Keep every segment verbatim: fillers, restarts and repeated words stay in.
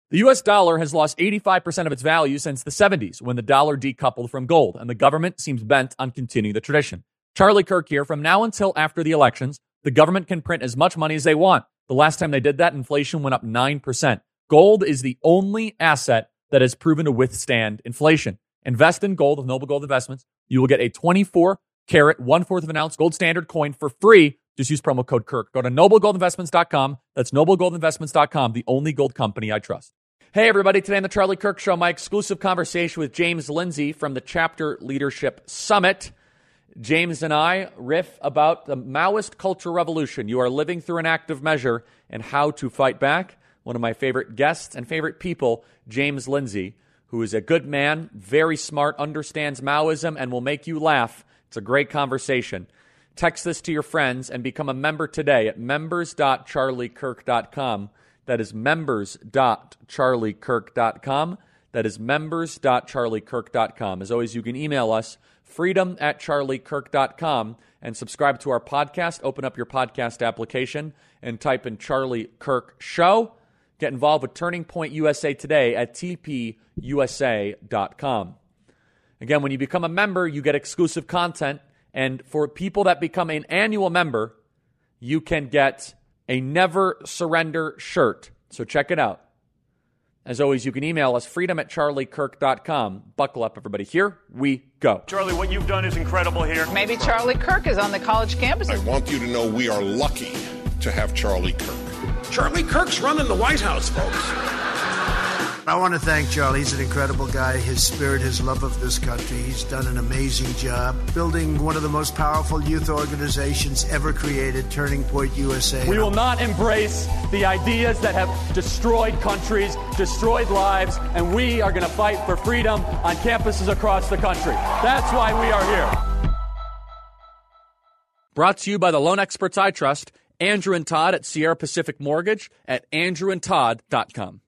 The U S dollar has lost eighty-five percent of its value since the seventies, when the dollar decoupled from gold, and the government seems bent on continuing the tradition. Charlie Kirk here. From now until after the elections, the government can print as much money as they want. The last time they did that, inflation went up nine percent. Gold is the only asset that has proven to withstand inflation. Invest in gold with Noble Gold Investments. You will get a twenty-four carat, one-fourth of an ounce gold standard coin for free. Just use promo code Kirk. Go to noble gold investments dot com. That's noble gold investments dot com, the only gold company I trust. Hey, everybody. Today on the Charlie Kirk Show, my exclusive conversation with James Lindsay from the Chapter Leadership Summit. James and I riff about the Maoist culture revolution. You are living through an active measure and how to fight back. One of my favorite guests and favorite people, James Lindsay, who is a good man, very smart, understands Maoism, and will make you laugh. It's a great conversation. Text this to your friends and become a member today at members dot charlie kirk dot com. That is members dot charlie kirk dot com. That is members dot charlie kirk dot com. As always, you can email us, freedom at charlie kirk dot com, and subscribe to our podcast. Open up your podcast application and type in Charlie Kirk Show. Get involved with Turning Point U S A today at t p u s a dot com. Again, when you become a member, you get exclusive content. And for people that become an annual member, you can get a Never Surrender shirt. So check it out. As always, you can email us, freedom at charlie kirk dot com. Buckle up, everybody. Here we go. Charlie, what you've done is incredible here. Maybe Charlie Kirk is on the college campus. I want you to know we are lucky to have Charlie Kirk. Charlie Kirk's running the White House, folks. I want to thank Charlie. He's an incredible guy. His spirit, his love of this country. He's done an amazing job building one of the most powerful youth organizations ever created, Turning Point U S A. We will not embrace the ideas that have destroyed countries, destroyed lives, and we are going to fight for freedom on campuses across the country. That's why we are here. Brought to you by the loan experts I trust, Andrew and Todd at Sierra Pacific Mortgage at andrew and todd dot com.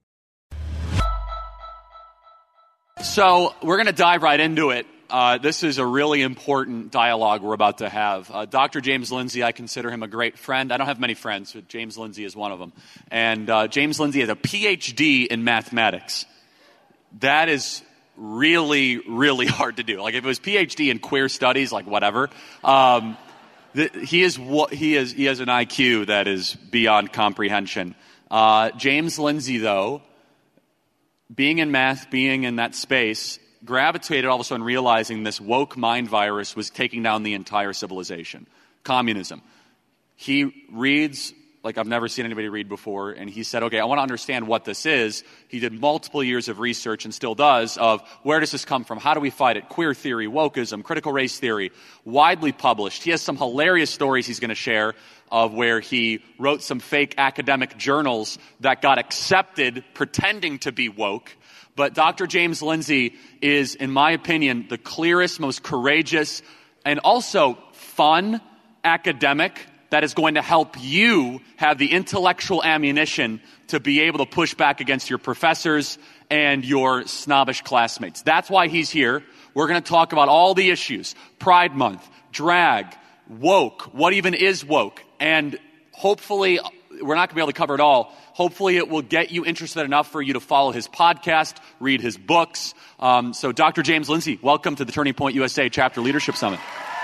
So we're going to dive right into it. Uh, this is a really important dialogue we're about to have. Uh, Doctor James Lindsay, I consider him a great friend. I don't have many friends, but James Lindsay is one of them. And uh, James Lindsay has a P H D in mathematics. That is really, really hard to do. Like if it was P H D in queer studies, like whatever. Um, th- he is what he is. He has an I Q that is beyond comprehension. Uh, James Lindsay, though, being in math, being in that space, gravitated all of a sudden realizing this woke mind virus was taking down the entire civilization. Communism. He reads like I've never seen anybody read before, and he said, okay, I want to understand what this is. He did multiple years of research and still does of where does this come from? How do we fight it? Queer theory, wokeism, critical race theory, widely published. He has some hilarious stories he's going to share of where he wrote some fake academic journals that got accepted pretending to be woke. But Doctor James Lindsay is, in my opinion, the clearest, most courageous, and also fun academic that is going to help you have the intellectual ammunition to be able to push back against your professors and your snobbish classmates. That's why he's here. We're going to talk about all the issues. Pride Month, drag, woke, what even is woke? And hopefully, we're not going to be able to cover it all. Hopefully, it will get you interested enough for you to follow his podcast, read his books. Um, so Doctor James Lindsay, welcome to the Turning Point U S A Chapter Leadership Summit.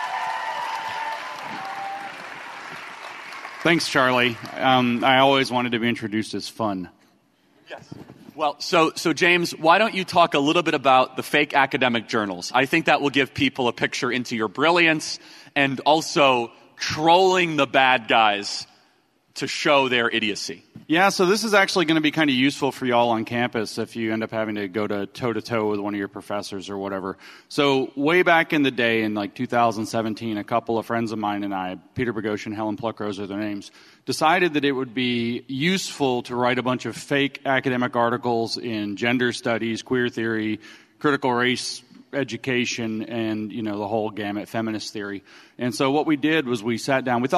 Thanks, Charlie. Um, I always wanted to be introduced as fun. Yes. Well, so so James, why don't you talk a little bit about the fake academic journals? I think that will give people a picture into your brilliance and also trolling the bad guys to show their idiocy. Yeah, so this is actually going to be kind of useful for y'all on campus if you end up having to go to toe-to-toe with one of your professors or whatever. So way back in the day, in like two thousand seventeen, a couple of friends of mine and I, Peter Boghossian, Helen Pluckrose are their names, decided that it would be useful to write a bunch of fake academic articles in gender studies, queer theory, critical race education, and, you know, the whole gamut, feminist theory. And so what we did was we sat down. We thought,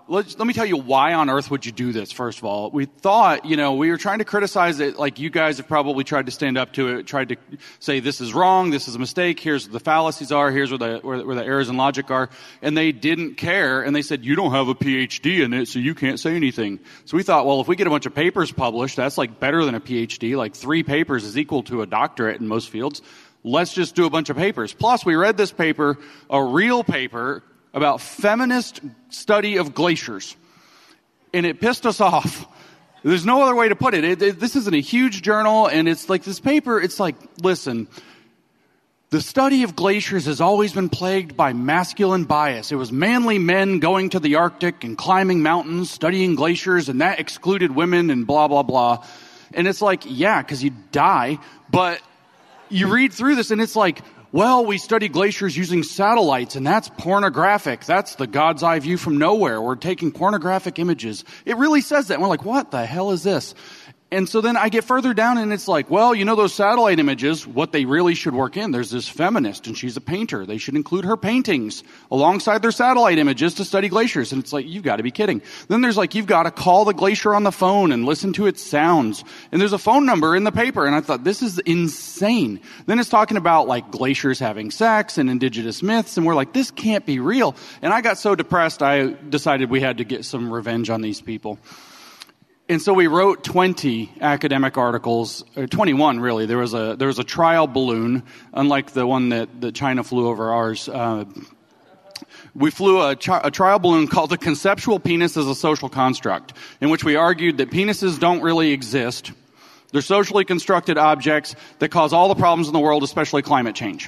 let's, let me tell you why on earth would you do this, first of all. We thought, you know, we were trying to criticize it like you guys have probably tried to stand up to it, tried to say this is wrong, this is a mistake, here's what the fallacies are, here's where the, where, where the errors in logic are. And they didn't care, and they said, you don't have a P H D in it, so you can't say anything. So we thought, well, if we get a bunch of papers published, that's like better than a P H D. Like three papers is equal to a doctorate in most fields. Let's just do a bunch of papers. Plus, we read this paper, a real paper, about feminist study of glaciers. And it pissed us off. There's no other way to put it. It, it. This isn't a huge journal, and it's like this paper, it's like, listen, the study of glaciers has always been plagued by masculine bias. It was manly men going to the Arctic and climbing mountains, studying glaciers, and that excluded women and blah, blah, blah. And it's like, yeah, because you die. But you read through this, and it's like, well, we study glaciers using satellites, and that's pornographic. That's the God's eye view from nowhere. We're taking pornographic images. It really says that. And we're like, what the hell is this? And so then I get further down, and it's like, well, you know those satellite images, what they really should work in. There's this feminist, and she's a painter. They should include her paintings alongside their satellite images to study glaciers. And it's like, you've got to be kidding. Then there's like, you've got to call the glacier on the phone and listen to its sounds. And there's a phone number in the paper, and I thought, this is insane. Then it's talking about like glaciers having sex and indigenous myths, and we're like, this can't be real. And I got so depressed, I decided we had to get some revenge on these people. And so we wrote twenty academic articles, or twenty-one really. There was a there was a trial balloon, unlike the one that, that China flew over ours. Uh, we flew a, tri- a trial balloon called The Conceptual Penis as a Social Construct, in which we argued that penises don't really exist. They're socially constructed objects that cause all the problems in the world, especially climate change.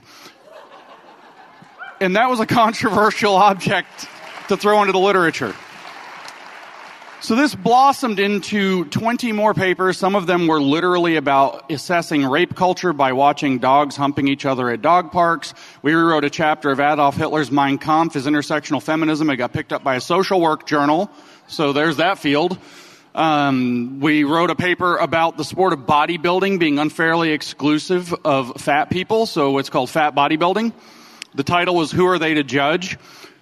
And that was a controversial object to throw into the literature. So this blossomed into twenty more papers. Some of them were literally about assessing rape culture by watching dogs humping each other at dog parks. We rewrote a chapter of Adolf Hitler's Mein Kampf as intersectional feminism. It got picked up by a social work journal. So there's that field. Um, we wrote a paper about the sport of bodybuilding being unfairly exclusive of fat people. So it's called Fat Bodybuilding. The title was Who Are They to Judge?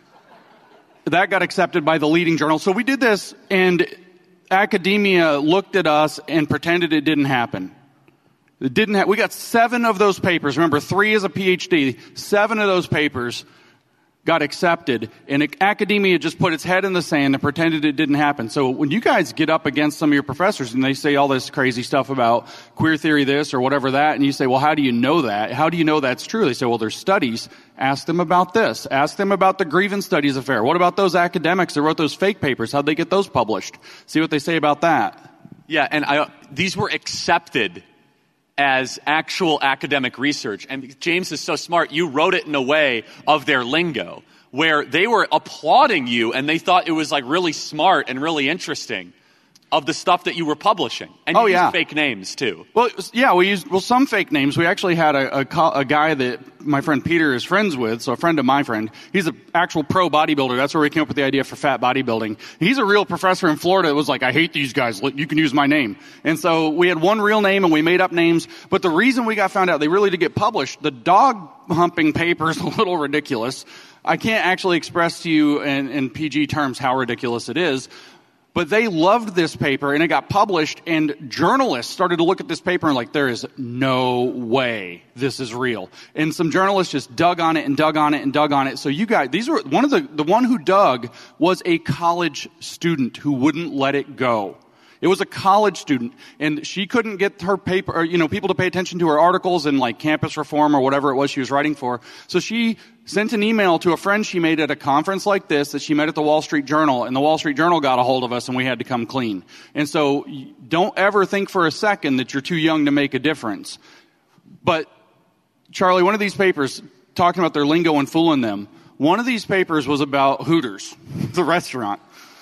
That got accepted by the leading journal. So we did this, and academia looked at us and pretended it didn't happen. It didn't ha- we got seven of those papers. Remember, three is a P H D. Seven of those papers got accepted, and it, academia just put its head in the sand and pretended it didn't happen. So when you guys get up against some of your professors and they say all this crazy stuff about queer theory this or whatever that, and you say, well, how do you know that? How do you know that's true? They say, well, there's studies. Ask them about this. Ask them about the Grievance Studies affair. What about those academics that wrote those fake papers? How'd they get those published? See what they say about that. Yeah, and I, these were accepted as actual academic research. And James is so smart. You wrote it in a way of their lingo where they were applauding you and they thought it was like really smart and really interesting of the stuff that you were publishing. And you oh, used yeah. fake names too. Well, yeah, we used, well, some fake names. We actually had a, a, a guy that my friend Peter is friends with, so a friend of my friend. He's an actual pro bodybuilder. That's where we came up with the idea for fat bodybuilding. He's a real professor in Florida that was like, I hate these guys. You can use my name. And so we had one real name and we made up names. But the reason we got found out, they really did get published. The dog humping paper is a little ridiculous. I can't actually express to you in, in P G terms how ridiculous it is. But they loved this paper, and it got published, and journalists started to look at this paper and like, there is no way this is real. And some journalists just dug on it and dug on it and dug on it. So you guys, these were, one of the, the one who dug was a college student who wouldn't let it go. It was a college student, and she couldn't get her paper, or, you know, people to pay attention to her articles in like campus reform or whatever it was she was writing for. So she sent an email to a friend she made at a conference like this that she met at the Wall Street Journal, and the Wall Street Journal got a hold of us and we had to come clean. And so don't ever think for a second that you're too young to make a difference. But Charlie, one of these papers, talking about their lingo and fooling them, one of these papers was about Hooters, the restaurant.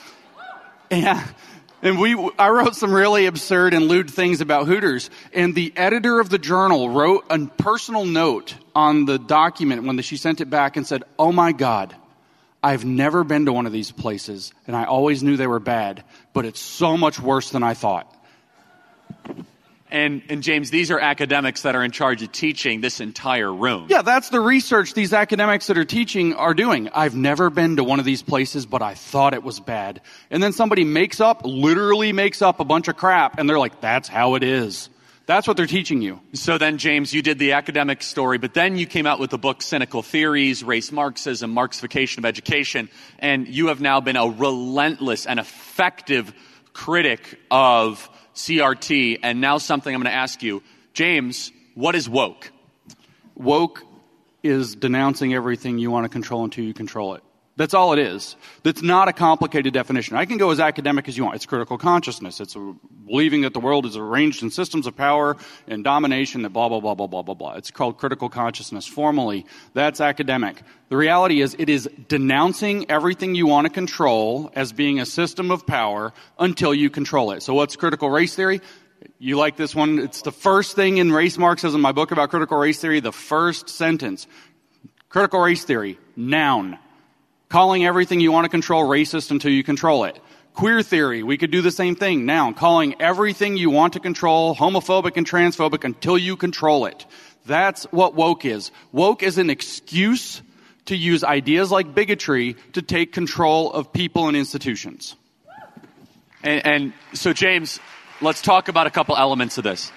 And And we, I wrote some really absurd and lewd things about Hooters, and the editor of the journal wrote a personal note on the document when she sent it back and said, oh my God, I've never been to one of these places, and I always knew they were bad, but it's so much worse than I thought. And, and James, these are academics that are in charge of teaching this entire room. Yeah, that's the research these academics that are teaching are doing. I've never been to one of these places, but I thought it was bad. And then somebody makes up, literally makes up a bunch of crap, and they're like, that's how it is. That's what they're teaching you. So then, James, you did the academic story, but then you came out with the book Cynical Theories, Race Marxism, Marxification of Education, and you have now been a relentless and effective critic of C R T, and now something I'm going to ask you. James, what is woke? Woke is denouncing everything you want to control until you control it. That's all it is. That's not a complicated definition. I can go as academic as you want. It's critical consciousness. It's a, believing that the world is arranged in systems of power and domination that blah, blah, blah, blah, blah, blah, blah. It's called critical consciousness. Formally, that's academic. The reality is it is denouncing everything you want to control as being a system of power until you control it. So what's critical race theory? You like this one? It's the first thing in Race Marxism, my book about critical race theory, the first sentence. Critical race theory, noun. Calling everything you want to control racist until you control it. Queer theory, we could do the same thing. Noun, calling everything you want to control homophobic and transphobic until you control it. That's what woke is. Woke is an excuse to use ideas like bigotry to take control of people and institutions. And, and so, James, let's talk about a couple elements of this.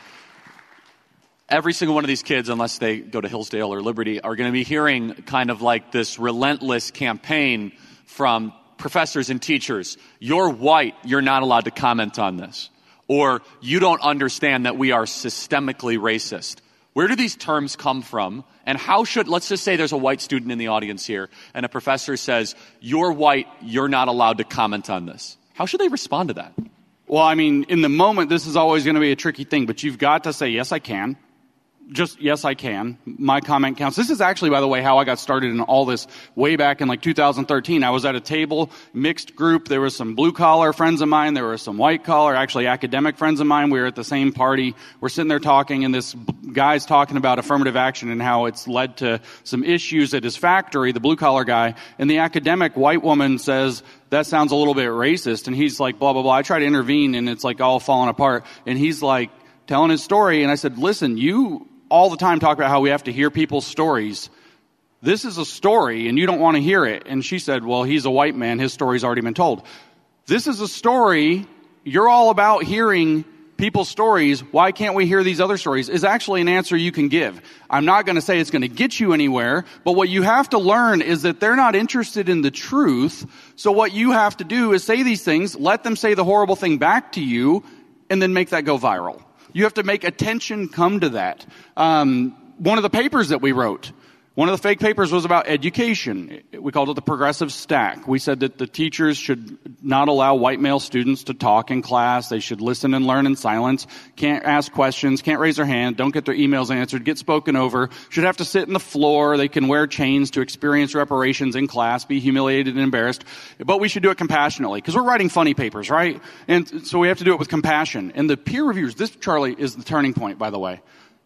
Every single one of these kids, unless they go to Hillsdale or Liberty, are going to be hearing kind of like this relentless campaign from professors and teachers. You're white, you're not allowed to comment on this. Or you don't understand that we are systemically racist. Where do these terms come from? And how should, let's just say there's a white student in the audience here, and a professor says, you're white, you're not allowed to comment on this. How should they respond to that? Well, I mean, in the moment, this is always going to be a tricky thing, but you've got to say, yes, I can. Just, yes, I can. My comment counts. This is actually, by the way, how I got started in all this way back in like two thousand thirteen. I was at a table, mixed group. There was some blue-collar friends of mine. There were some white-collar, actually academic friends of mine. We were at the same party. We're sitting there talking, and this guy's talking about affirmative action and how it's led to some issues at his factory, the blue-collar guy. And the academic white woman says, that sounds a little bit racist. And he's like, blah, blah, blah. I try to intervene, and it's like all falling apart. And he's like telling his story, and I said, listen, you all the time talk about how we have to hear people's stories. This is a story, and you don't want to hear it. And she said, well, he's a white man. His story's already been told. This is a story. You're all about hearing people's stories. Why can't we hear these other stories? Is actually an answer you can give. I'm not going to say it's going to get you anywhere, but what you have to learn is that they're not interested in the truth. So what you have to do is say these things, let them say the horrible thing back to you, and then make that go viral. You have to make attention come to that. Um, one of the papers that we wrote, one of the fake papers was about education. We called it the progressive stack. We said that the teachers should not allow white male students to talk in class. They should listen and learn in silence, can't ask questions, can't raise their hand, don't get their emails answered, get spoken over, should have to sit on the floor. They can wear chains to experience reparations in class, be humiliated and embarrassed. But we should do it compassionately because we're writing funny papers, right? And so we have to do it with compassion. And the peer reviewers, this, Charlie, is the turning point, by the way.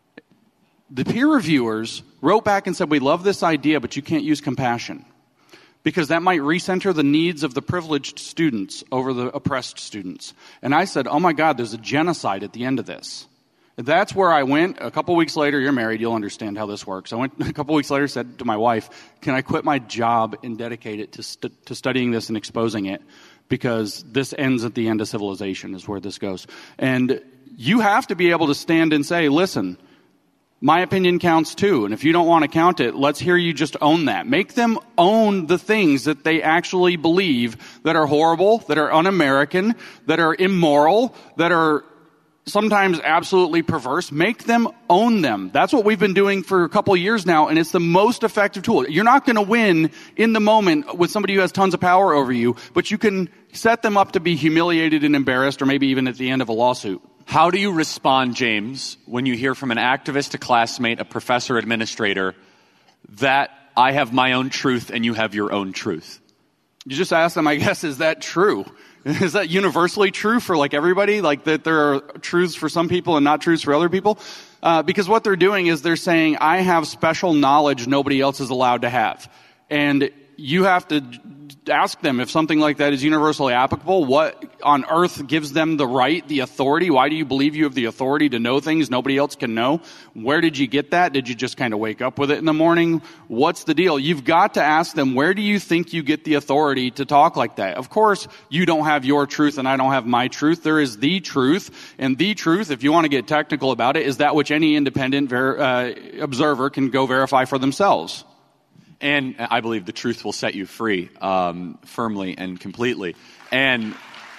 The peer reviewers wrote back and said, we love this idea, but you can't use compassion because that might recenter the needs of the privileged students over the oppressed students. And I said, oh my God, there's a genocide at the end of this. That's where I went. A couple weeks later, you're married, you'll understand how this works. I went a couple weeks later, said to my wife, can I quit my job and dedicate it to, st- to studying this and exposing it? Because this ends at the end of civilization is where this goes. And you have to be able to stand and say, listen, my opinion counts too, and if you don't want to count it, let's hear you just own that. Make them own the things that they actually believe that are horrible, that are un-American, that are immoral, that are sometimes absolutely perverse. Make them own them. That's what we've been doing for a couple of years now, and it's the most effective tool. You're not going to win in the moment with somebody who has tons of power over you, but you can set them up to be humiliated and embarrassed, or maybe even at the end of a lawsuit. How do you respond, James, when you hear from an activist, a classmate, a professor, administrator, that I have my own truth and you have your own truth? You just ask them, I guess, is that true? Is that universally true for like everybody? Like that there are truths for some people and not truths for other people? Uh, because what they're doing is they're saying, I have special knowledge nobody else is allowed to have. And you have to ask them if something like that is universally applicable. What on earth gives them the right, the authority? Why do you believe you have the authority to know things nobody else can know? Where did you get that? Did you just kind of wake up with it in the morning? What's the deal? You've got to ask them, where do you think you get the authority to talk like that? Of course, you don't have your truth and I don't have my truth. There is the truth. And the truth, if you want to get technical about it, is that which any independent ver- uh, observer can go verify for themselves. And I believe the truth will set you free, um, firmly and completely. And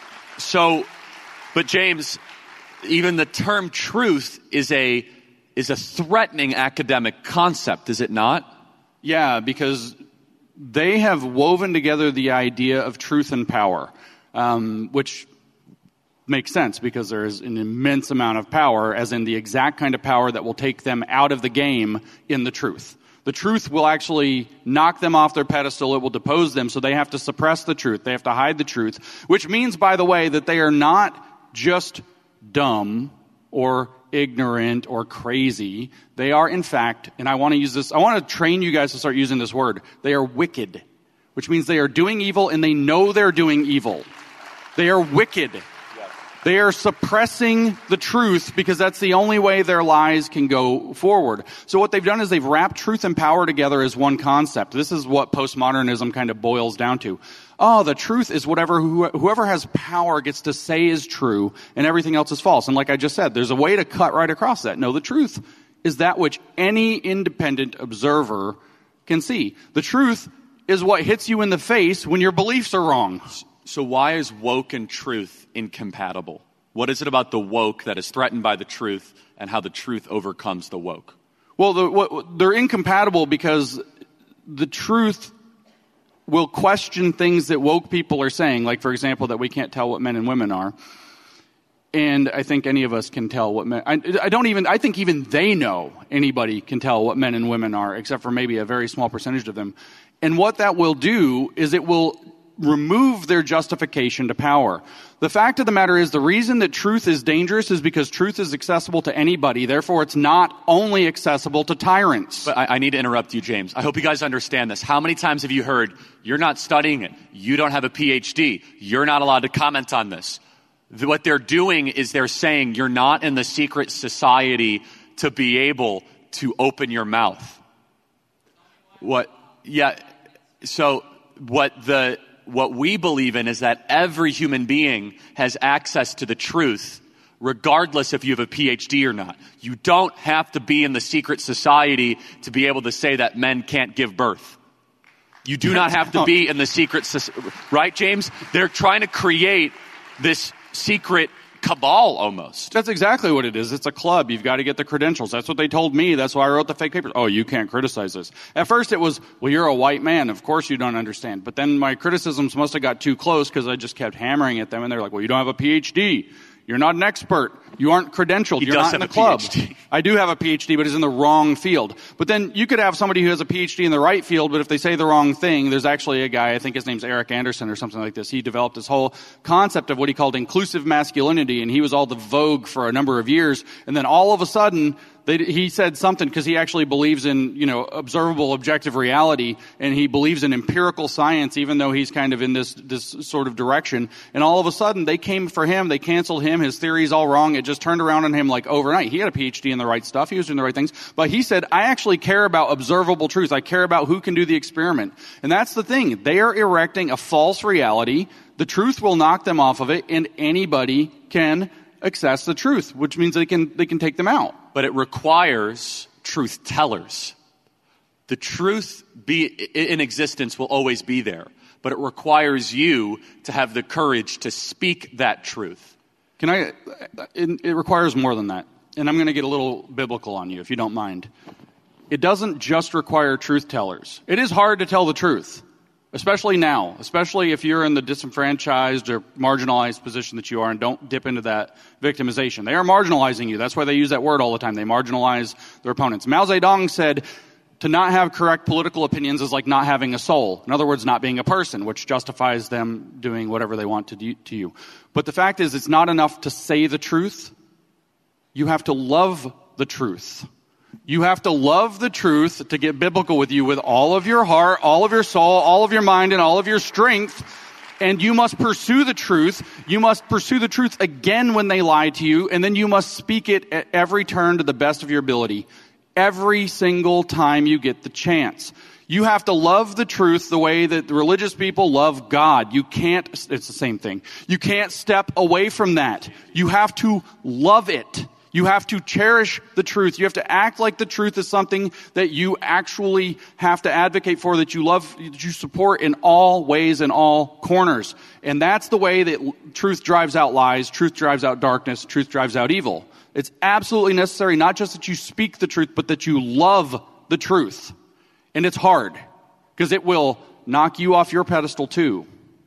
so, but James, even the term truth is a, is a threatening academic concept, is it not? Yeah, because they have woven together the idea of truth and power, um, which makes sense because there is an immense amount of power, as in the exact kind of power that will take them out of the game in the truth. The truth will actually knock them off their pedestal. It will depose them, so they have to suppress the truth. They have to hide the truth, which means, by the way, that they are not just dumb or ignorant or crazy. They are, in fact, and I want to use this, I want to train you guys to start using this word. They are wicked, which means they are doing evil and they know they're doing evil. They are wicked. They are suppressing the truth because that's the only way their lies can go forward. So what they've done is they've wrapped truth and power together as one concept. This is what postmodernism kind of boils down to. Oh, the truth is whatever whoever has power gets to say is true and everything else is false. And like I just said, there's a way to cut right across that. No, the truth is that which any independent observer can see. The truth is what hits you in the face when your beliefs are wrong. So why is woke and truth incompatible? What is it about the woke that is threatened by the truth and how the truth overcomes the woke? Well, the, what, they're incompatible because the truth will question things that woke people are saying, like, for example, that we can't tell what men and women are. And I think any of us can tell what men, I, I don't even, I think even they know anybody can tell what men and women are, except for maybe a very small percentage of them. And what that will do is it will remove their justification to power. The fact of the matter is the reason that truth is dangerous is because truth is accessible to anybody. Therefore, it's not only accessible to tyrants. But I, I need to interrupt you, James. I hope you guys understand this. How many times have you heard, you're not studying it, you don't have a P H D, you're not allowed to comment on this? What they're doing is they're saying you're not in the secret society to be able to open your mouth. What? Yeah. So what the what we believe in is that every human being has access to the truth, regardless if you have a P H D or not. You don't have to be in the secret society to be able to say that men can't give birth. You do not have to be in the secret society. Right, James? They're trying to create this secret cabal almost. That's exactly what it is. It's a club. You've got to get the credentials. That's what they told me. That's why I wrote the fake papers. Oh, you can't criticize this. At first it was, well, you're a white man. Of course you don't understand. But then my criticisms must have got too close because I just kept hammering at them. And they're like, well, you don't have a P H D. You're not an expert. You aren't credentialed. He You're does not in have the a club. P H D. I do have a P H D, but it's in the wrong field. But then you could have somebody who has a P H D in the right field, but if they say the wrong thing, there's actually a guy, I think his name's Eric Anderson or something like this. He developed this whole concept of what he called inclusive masculinity, and he was all the vogue for a number of years. And then all of a sudden, They, he said something because he actually believes in, you know, observable, objective reality, and he believes in empirical science, even though he's kind of in this this sort of direction. And all of a sudden, they came for him. They canceled him. His theory's all wrong. It just turned around on him like overnight. He had a P H D in the right stuff. He was doing the right things. But he said, I actually care about observable truth. I care about who can do the experiment. And that's the thing. They are erecting a false reality. The truth will knock them off of it, and anybody can access the truth, which means they can they can take them out. But it requires truth tellers. The truth be in existence will always be there, but it requires you to have the courage to speak that truth. Can I? It, it requires more than that, and I'm going to get a little biblical on you, if you don't mind. It doesn't just require truth tellers. It is hard to tell the truth. Especially now, especially if you're in the disenfranchised or marginalized position that you are, and don't dip into that victimization. They are marginalizing you. That's why they use that word all the time. They marginalize their opponents. Mao Zedong said, to not have correct political opinions is like not having a soul. In other words, not being a person, which justifies them doing whatever they want to do to you. But the fact is, it's not enough to say the truth. You have to love the truth. You have to love the truth, to get biblical with you, with all of your heart, all of your soul, all of your mind, and all of your strength. And you must pursue the truth. You must pursue the truth again when they lie to you, and then you must speak it at every turn to the best of your ability, every single time you get the chance. You have to love the truth the way that the religious people love God. You can't, it's the same thing. You can't step away from that. You have to love it. You have to cherish the truth. You have to act like the truth is something that you actually have to advocate for, that you love, that you support in all ways, in all corners. And that's the way that truth drives out lies, truth drives out darkness, truth drives out evil. It's absolutely necessary, not just that you speak the truth, but that you love the truth. And it's hard, because it will knock you off your pedestal too.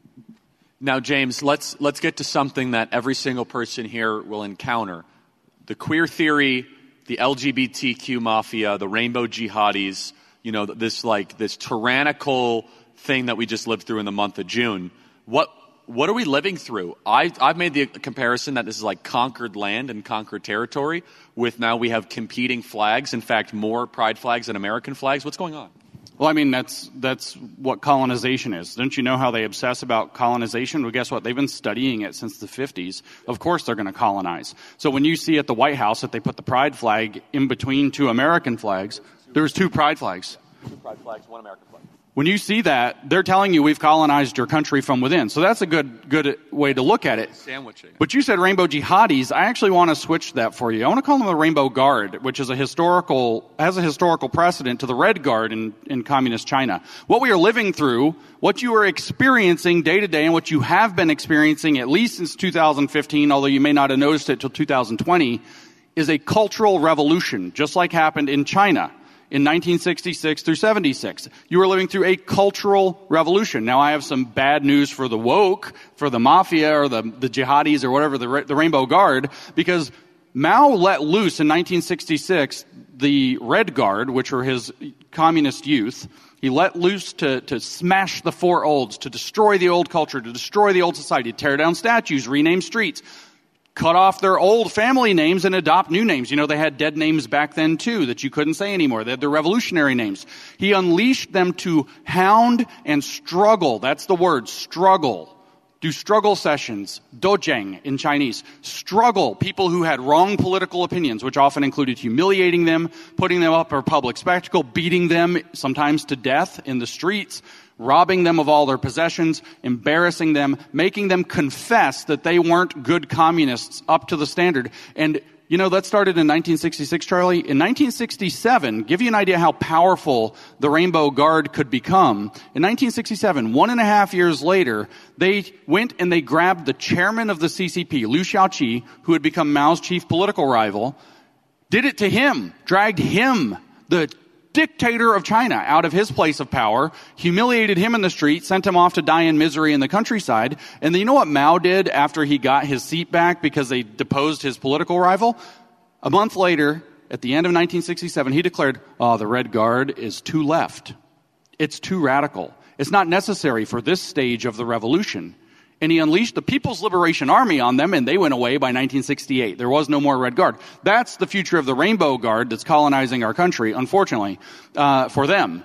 Now, James, let's let's get to something that every single person here will encounter. The queer theory, the L G B T Q mafia, the rainbow jihadis, you know, this like this tyrannical thing that we just lived through in the month of June. What what are we living through? I, I've made the comparison that this is like conquered land and conquered territory, with now we have competing flags. In fact, more pride flags than American flags. What's going on? Well, I mean, that's that's what colonization is. Don't you know how they obsess about colonization? Well, guess what? They've been studying it since the fifties. Of course they're going to colonize. So when you see at the White House that they put the pride flag in between two American flags, there's two pride flags. Two pride flags, one American flag. When you see that, they're telling you we've colonized your country from within. So that's a good good way to look at it. Sandwiching. But you said rainbow jihadis. I actually want to switch that for you. I want to call them the Rainbow Guard, which is a historical has a historical precedent to the Red Guard in, in communist China. What we are living through, what you are experiencing day to day, and what you have been experiencing at least since two thousand fifteen, although you may not have noticed it till two thousand twenty, is a cultural revolution, just like happened in China in nineteen sixty-six through seventy-six. You are living through a cultural revolution. Now, I have some bad news for the woke, for the mafia, or the, the jihadis, or whatever, the, the Rainbow Guard, because Mao let loose in nineteen sixty-six the Red Guard, which were his communist youth. He let loose to, to smash the four olds, to destroy the old culture, to destroy the old society, tear down statues, rename streets, cut off their old family names and adopt new names. You know, they had dead names back then, too, that you couldn't say anymore. They had their revolutionary names. He unleashed them to hound and struggle. That's the word, struggle. Do struggle sessions, dojang in Chinese. Struggle people who had wrong political opinions, which often included humiliating them, putting them up for public spectacle, beating them sometimes to death in the streets, robbing them of all their possessions, embarrassing them, making them confess that they weren't good communists up to the standard. And, you know, that started in nineteen sixty-six, Charlie. In nineteen sixty-seven, give you an idea how powerful the Rainbow Guard could become. In nineteen sixty-seven, one and a half years later, they went and they grabbed the chairman of the C C P, Liu Shaoqi, who had become Mao's chief political rival, did it to him, dragged him, the dictator of China, out of his place of power, humiliated him in the street, sent him off to die in misery in the countryside. And then you know what Mao did after he got his seat back because they deposed his political rival? A month later, at the end of nineteen sixty-seven, he declared, oh, the Red Guard is too left. It's too radical. It's not necessary for this stage of the revolution. And he unleashed the People's Liberation Army on them, and they went away by nineteen sixty-eight. There was no more Red Guard. That's the future of the Rainbow Guard that's colonizing our country, unfortunately, uh, for them.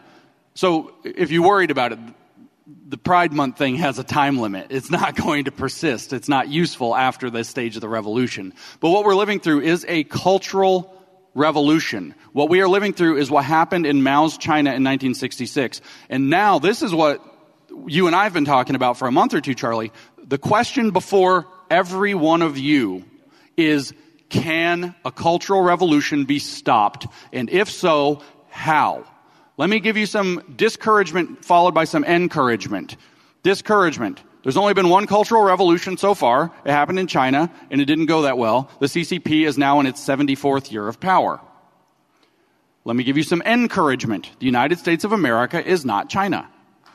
So if you're worried about it, the Pride Month thing has a time limit. It's not going to persist. It's not useful after this stage of the revolution. But what we're living through is a cultural revolution. What we are living through is what happened in Mao's China in nineteen sixty-six. And now this is what you and I have been talking about for a month or two, Charlie. The question before every one of you is, can a cultural revolution be stopped? And if so, how? Let me give you some discouragement followed by some encouragement. Discouragement. There's only been one cultural revolution so far. It happened in China, and it didn't go that well. The C C P is now in its seventy-fourth year of power. Let me give you some encouragement. The United States of America is not China.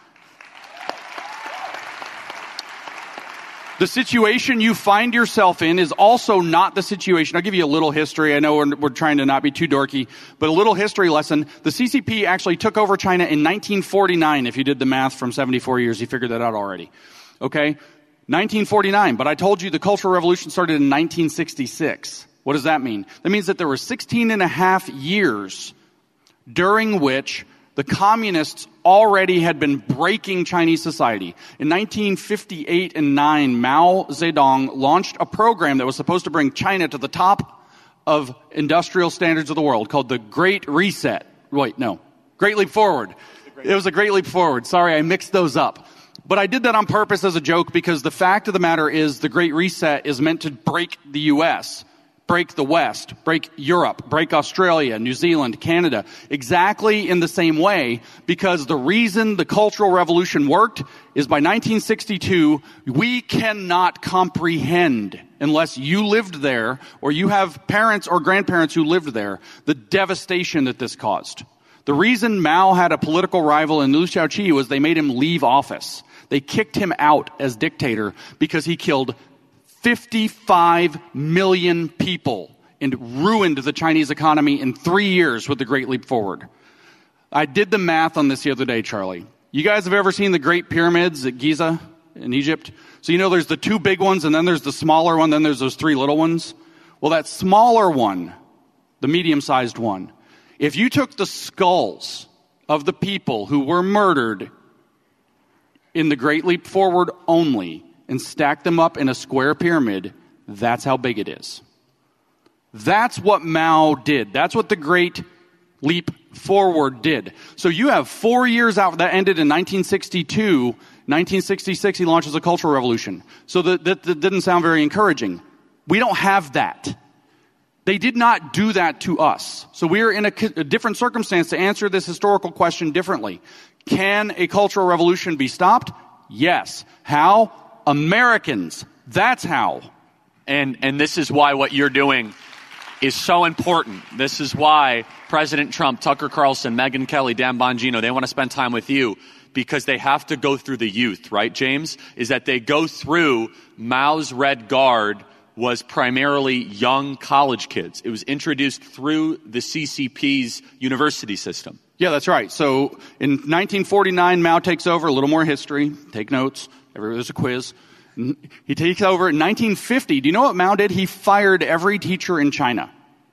The situation you find yourself in is also not the situation. I'll give you a little history. I know we're, we're trying to not be too dorky, but a little history lesson. The C C P actually took over China in nineteen forty-nine. If you did the math from seventy-four years, you figured that out already. Okay? nineteen forty-nine. But I told you the Cultural Revolution started in nineteen sixty-six. What does that mean? That means that there were sixteen and a half years during which the communists already had been breaking Chinese society. In nineteen fifty-eight and nine, Mao Zedong launched a program that was supposed to bring China to the top of industrial standards of the world called the Great Reset. Wait, no. Great Leap Forward. It was a Great Leap Forward. Sorry, I mixed those up. But I did that on purpose as a joke because the fact of the matter is the Great Reset is meant to break the U S, break the West, break Europe, break Australia, New Zealand, Canada, exactly in the same way, because the reason the Cultural Revolution worked is by nineteen sixty-two, we cannot comprehend, unless you lived there or you have parents or grandparents who lived there, the devastation that this caused. The reason Mao had a political rival in Liu Shaoqi was they made him leave office. They kicked him out as dictator because he killed fifty-five million people and ruined the Chinese economy in three years with the Great Leap Forward. I did the math on this the other day, Charlie. You guys have ever seen the Great Pyramids at Giza in Egypt? So you know there's the two big ones and then there's the smaller one, then there's those three little ones. Well, that smaller one, the medium-sized one, if you took the skulls of the people who were murdered in the Great Leap Forward only and stack them up in a square pyramid, that's how big it is. That's what Mao did. That's what the Great Leap Forward did. So you have four years out. That ended in nineteen sixty-two. nineteen sixty-six, he launches a Cultural Revolution. So that, that, that didn't sound very encouraging. We don't have that. They did not do that to us. So we are in a, a different circumstance to answer this historical question differently. Can a cultural revolution be stopped? Yes. How? Americans. That's how. And and this is why what you're doing is so important. This is why President Trump, Tucker Carlson, Megyn Kelly, Dan Bongino, they want to spend time with you because they have to go through the youth, right, James? Is that they go through Mao's Red Guard was primarily young college kids. It was introduced through the C C P's university system. Yeah, that's right. So in nineteen forty-nine, Mao takes over. A little more history. Take notes. There's a quiz. He takes over in nineteen fifty. Do you know what Mao did? He fired every teacher in China.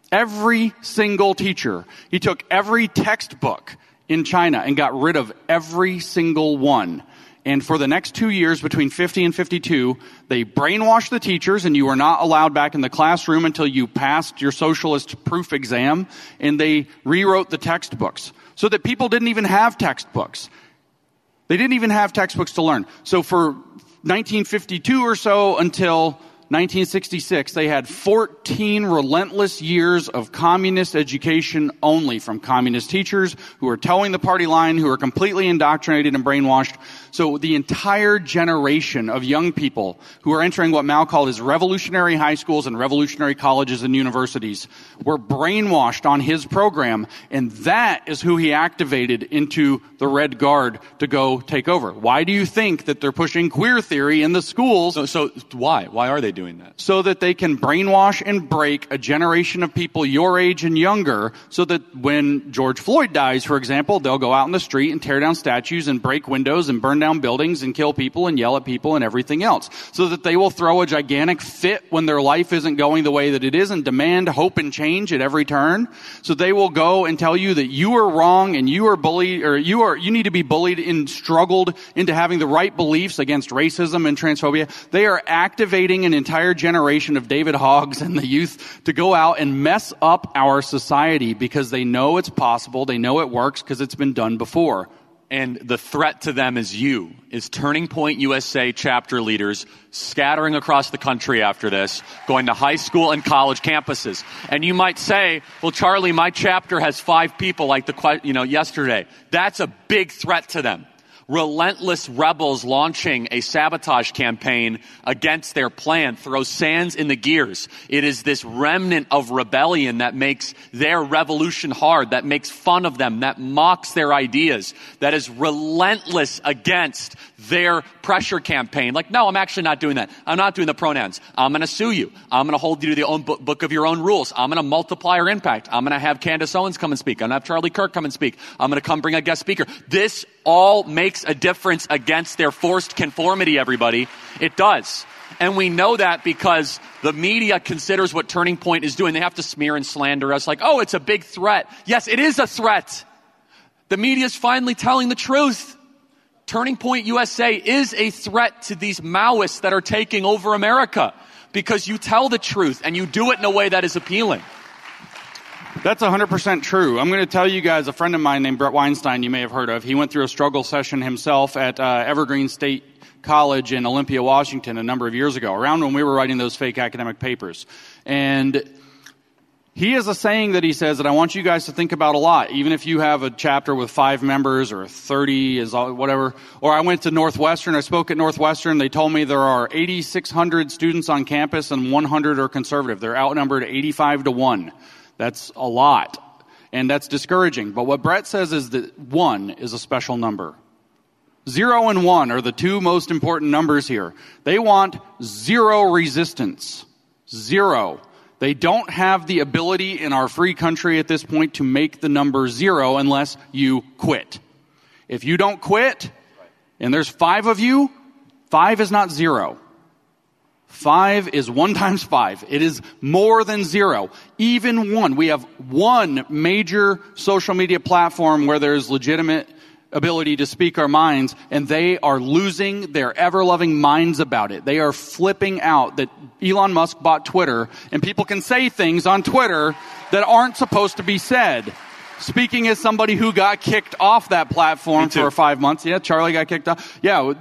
Every single teacher. He took every textbook in China and got rid of every single one. And for the next two years, between fifty and fifty-two, they brainwashed the teachers, and you were not allowed back in the classroom until you passed your socialist proof exam, and they rewrote the textbooks so that people didn't even have textbooks. They didn't even have textbooks to learn. So for nineteen fifty-two or so until nineteen sixty-six, they had fourteen relentless years of communist education only from communist teachers who are towing the party line, who are completely indoctrinated and brainwashed. So the entire generation of young people who are entering what Mao called his revolutionary high schools and revolutionary colleges and universities were brainwashed on his program, and that is who he activated into the Red Guard to go take over. Why do you think that they're pushing queer theory in the schools? So, so why? Why are they doing that? So that they can brainwash and break a generation of people your age and younger, so that when George Floyd dies, for example, they'll go out in the street and tear down statues and break windows and burn down buildings and kill people and yell at people and everything else, so that they will throw a gigantic fit when their life isn't going the way that it is and demand hope and change at every turn. So they will go and tell you that you are wrong and you are bullied, or you are you need to be bullied and struggled into having the right beliefs against racism and transphobia. They are activating an entire generation of David Hoggs and the youth to go out and mess up our society because they know it's possible, they know it works because it's been done before. And the threat to them is you, is Turning Point U S A chapter leaders scattering across the country after this, going to high school and college campuses. And you might say, well, Charlie, my chapter has five people like the, you know, yesterday. That's a big threat to them. Relentless rebels launching a sabotage campaign against their plan throws sands in the gears. It is this remnant of rebellion that makes their revolution hard, that makes fun of them, that mocks their ideas, that is relentless against their pressure campaign. Like, no, I'm actually not doing that. I'm not doing the pronouns. I'm going to sue you. I'm going to hold you to the own book, book of your own rules. I'm going to multiply your impact. I'm going to have Candace Owens come and speak. I'm going to have Charlie Kirk come and speak. I'm going to come bring a guest speaker. This all makes a difference against their forced conformity, everybody. It does. And we know that because the media considers what Turning Point is doing. They have to smear and slander us like, oh, it's a big threat. Yes, it is a threat. The media is finally telling the truth. Turning Point U S A is a threat to these Maoists that are taking over America because you tell the truth and you do it in a way that is appealing. That's one hundred percent true. I'm going to tell you guys, a friend of mine named Brett Weinstein, you may have heard of, he went through a struggle session himself at uh, Evergreen State College in Olympia, Washington a number of years ago, around when we were writing those fake academic papers. And he has a saying that he says that I want you guys to think about a lot, even if you have a chapter with five members or thirty, is whatever. Or I went to Northwestern, I spoke at Northwestern, they told me there are eighty-six hundred students on campus and one hundred are conservative. They're outnumbered eighty-five to one. That's a lot. And that's discouraging. But what Brett says is that one is a special number. Zero and one are the two most important numbers here. They want zero resistance. Zero. They don't have the ability in our free country at this point to make the number zero unless you quit. If you don't quit, and there's five of you, five is not zero. Five is one times five. It is more than zero. Even one. We have one major social media platform where there's legitimate ability to speak our minds, and they are losing their ever-loving minds about it. They are flipping out that Elon Musk bought Twitter, and people can say things on Twitter that aren't supposed to be said. Speaking as somebody who got kicked off that platform for five months. Yeah, Charlie got kicked off. Yeah,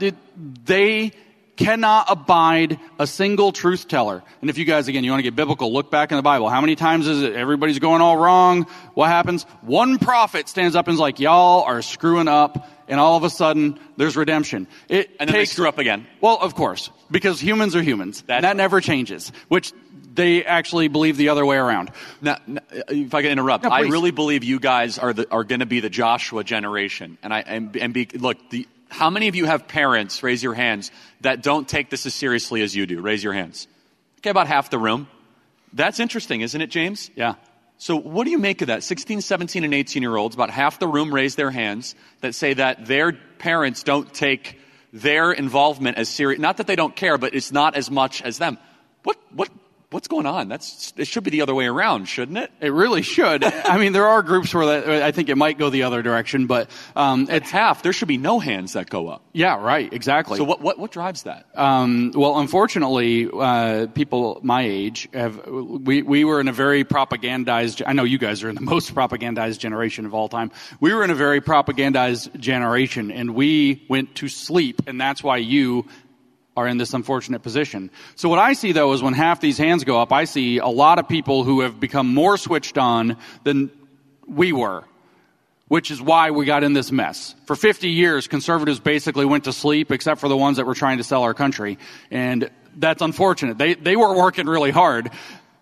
they cannot abide a single truth teller. And if you guys, again, you want to get biblical, look back in the Bible. How many times is it everybody's going all wrong? What happens? One prophet stands up and is like, y'all are screwing up, and all of a sudden, there's redemption. It and then takes, they screw up again. Well, of course, because humans are humans. That's that never changes, which they actually believe the other way around. Now, if I can interrupt, no, I really believe you guys are the, are going to be the Joshua generation. And I and, and be, look, the how many of you have parents, raise your hands, that don't take this as seriously as you do? Raise your hands. Okay, about half the room. That's interesting, isn't it, James? Yeah. So what do you make of that? sixteen, seventeen, and eighteen-year-olds, about half the room raise their hands that say that their parents don't take their involvement as serious. Not that they don't care, but it's not as much as them. What what what's going on? That's it should be the other way around, shouldn't it? It really should. I mean, there are groups where that, I think it might go the other direction, but um, at half, there should be no hands that go up. Yeah, right, exactly. So what what, what drives that? Um, well, unfortunately, uh, people my age have we we were in a very propagandized. I know you guys are in the most propagandized generation of all time. We were in a very propagandized generation, and we went to sleep, and that's why you are in this unfortunate position. So what I see, though, is when half these hands go up, I see a lot of people who have become more switched on than we were, which is why we got in this mess. For fifty years, conservatives basically went to sleep, except for the ones that were trying to sell our country. And that's unfortunate. They they were working really hard.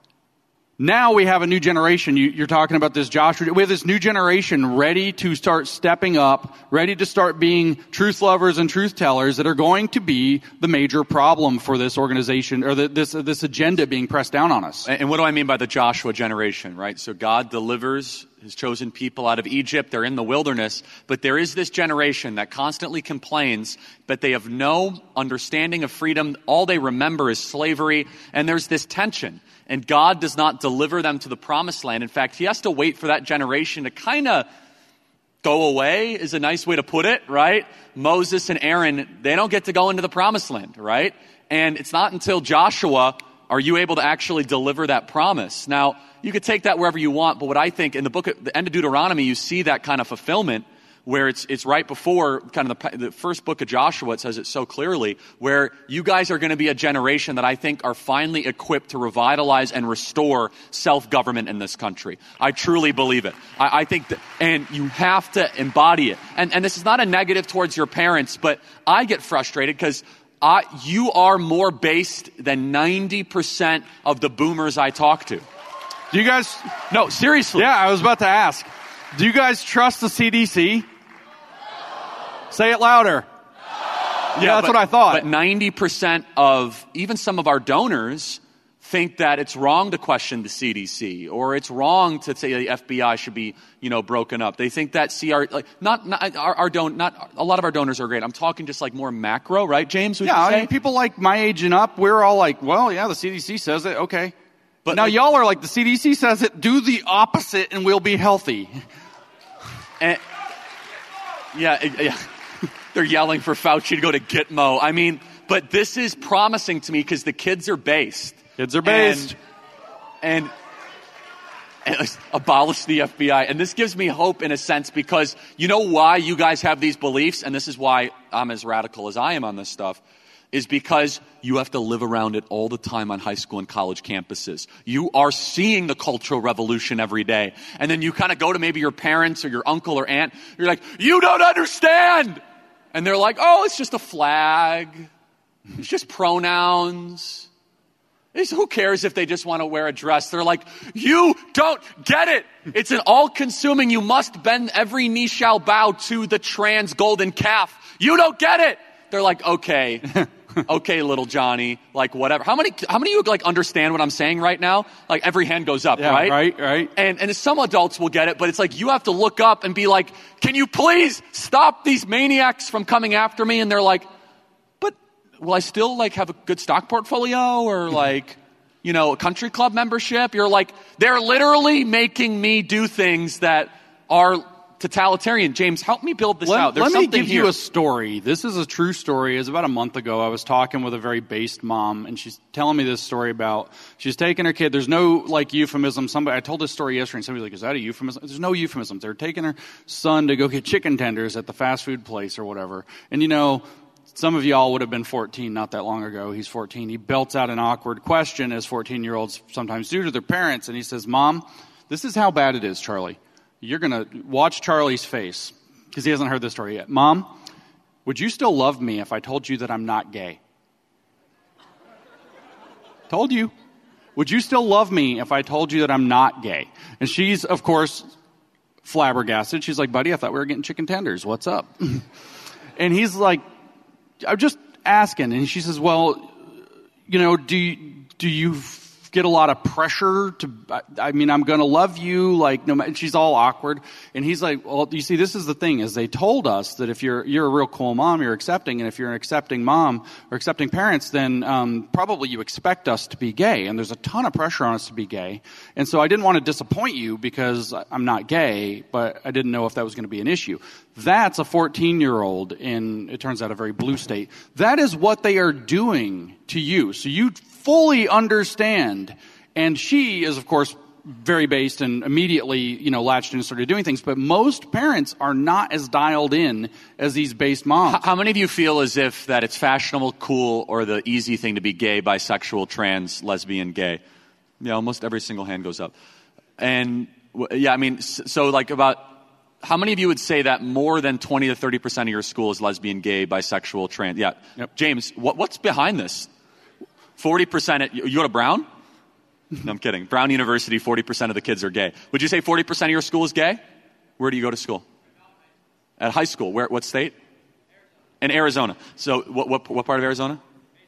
Now we have a new generation. You, you're talking about this, Joshua. We have this new generation ready to start stepping up, ready to start being truth lovers and truth tellers that are going to be the major problem for this organization or the, this this agenda being pressed down on us. And what do I mean by the Joshua generation, right? So God delivers his chosen people out of Egypt. They're in the wilderness. But there is this generation that constantly complains, but they have no understanding of freedom. All they remember is slavery. And there's this tension. And God does not deliver them to the promised land. In fact, he has to wait for that generation to kind of go away is a nice way to put it, right? Moses and Aaron, they don't get to go into the promised land, right? And it's not until Joshua are you able to actually deliver that promise. Now, you could take that wherever you want, but what I think in the book, of, the end of Deuteronomy, you see that kind of fulfillment where it's it's right before kind of the, the first book of Joshua. It says it so clearly, where you guys are going to be a generation that I think are finally equipped to revitalize and restore self-government in this country. I truly believe it. I, I think that, and you have to embody it. And, and this is not a negative towards your parents, but I get frustrated because I, you are more based than ninety percent of the boomers I talk to. Do you guys... No, seriously. Yeah, I was about to ask. Do you guys trust the C D C? Say it louder. Yeah, that's but, what I thought. But ninety percent of even some of our donors think that it's wrong to question the C D C, or it's wrong to say the F B I should be, you know, broken up. They think that C R, like, not, not our, our don, not a lot of our donors are great. I'm talking just like more macro, right, James? Would yeah, you say? I mean, people like my age and up, we're all like, well, yeah, the C D C says it, okay. But now like, y'all are like, the C D C says it, do the opposite and we'll be healthy. And, yeah, yeah. They're yelling for Fauci to go to Gitmo. I mean, but this is promising to me because the kids are based. Kids are based. And, and, and abolish the F B I. And this gives me hope in a sense because you know why you guys have these beliefs, and this is why I'm as radical as I am on this stuff, is because you have to live around it all the time on high school and college campuses. You are seeing the Cultural Revolution every day. And then you kind of go to maybe your parents or your uncle or aunt. You're like, you don't understand. And they're like, oh, it's just a flag. It's just pronouns. It's, who cares if they just want to wear a dress? They're like, you don't get it. It's an all-consuming, you must bend, every knee shall bow to the trans golden calf. You don't get it. They're like, okay, okay, little Johnny, like whatever. How many, how many of you like understand what I'm saying right now? Like every hand goes up, yeah, right? Right, right. And, and some adults will get it, but it's like you have to look up and be like, can you please stop these maniacs from coming after me? And they're like, but will I still like have a good stock portfolio or like, you know, a country club membership? You're like, they're literally making me do things that are totalitarian. James, help me build this let, out. There's let me something give here. you a story. This is a true story. It was about a month ago. I was talking with a very based mom, and she's telling me this story about she's taking her kid. There's no like euphemism. Somebody I told this story yesterday, and somebody's like, "Is that a euphemism?" There's no euphemism. They're taking her son to go get chicken tenders at the fast food place or whatever. And you know, some of y'all would have been fourteen not that long ago. He's fourteen. He belts out an awkward question, as fourteen-year-olds sometimes do to their parents, and he says, "Mom, this is how bad it is, Charlie." You're going to watch Charlie's face because he hasn't heard this story yet. Mom, would you still love me if I told you that I'm not gay? Told you. Would you still love me if I told you that I'm not gay? And she's, of course, flabbergasted. She's like, buddy, I thought we were getting chicken tenders. What's up? And he's like, I'm just asking. And she says, well, you know, do you, do you get a lot of pressure to, I mean, I'm going to love you, like, no matter, she's all awkward. And he's like, well, you see, this is the thing, is they told us that if you're, you're a real cool mom, you're accepting, and if you're an accepting mom or accepting parents, then, um, probably you expect us to be gay. And there's a ton of pressure on us to be gay. And so I didn't want to disappoint you because I'm not gay, but I didn't know if that was going to be an issue. That's a fourteen-year-old in, it turns out, a very blue state. That is what they are doing to you. So you fully understand. And she is, of course, very based and immediately, you know, latched in and started doing things. But most parents are not as dialed in as these based moms. How many of you feel as if that it's fashionable, cool, or the easy thing to be gay, bisexual, trans, lesbian, gay? Yeah, almost every single hand goes up. And, yeah, I mean, so like about... How many of you would say that more than twenty to thirty percent of your school is lesbian, gay, bisexual, trans? Yeah. Yep. James, what, what's behind this? forty percent at, you go to Brown? No, I'm kidding. Brown University, forty percent of the kids are gay. Would you say forty percent of your school is gay? Where do you go to school? At high school. Where? What state? In Arizona. So what, what, what part of Arizona?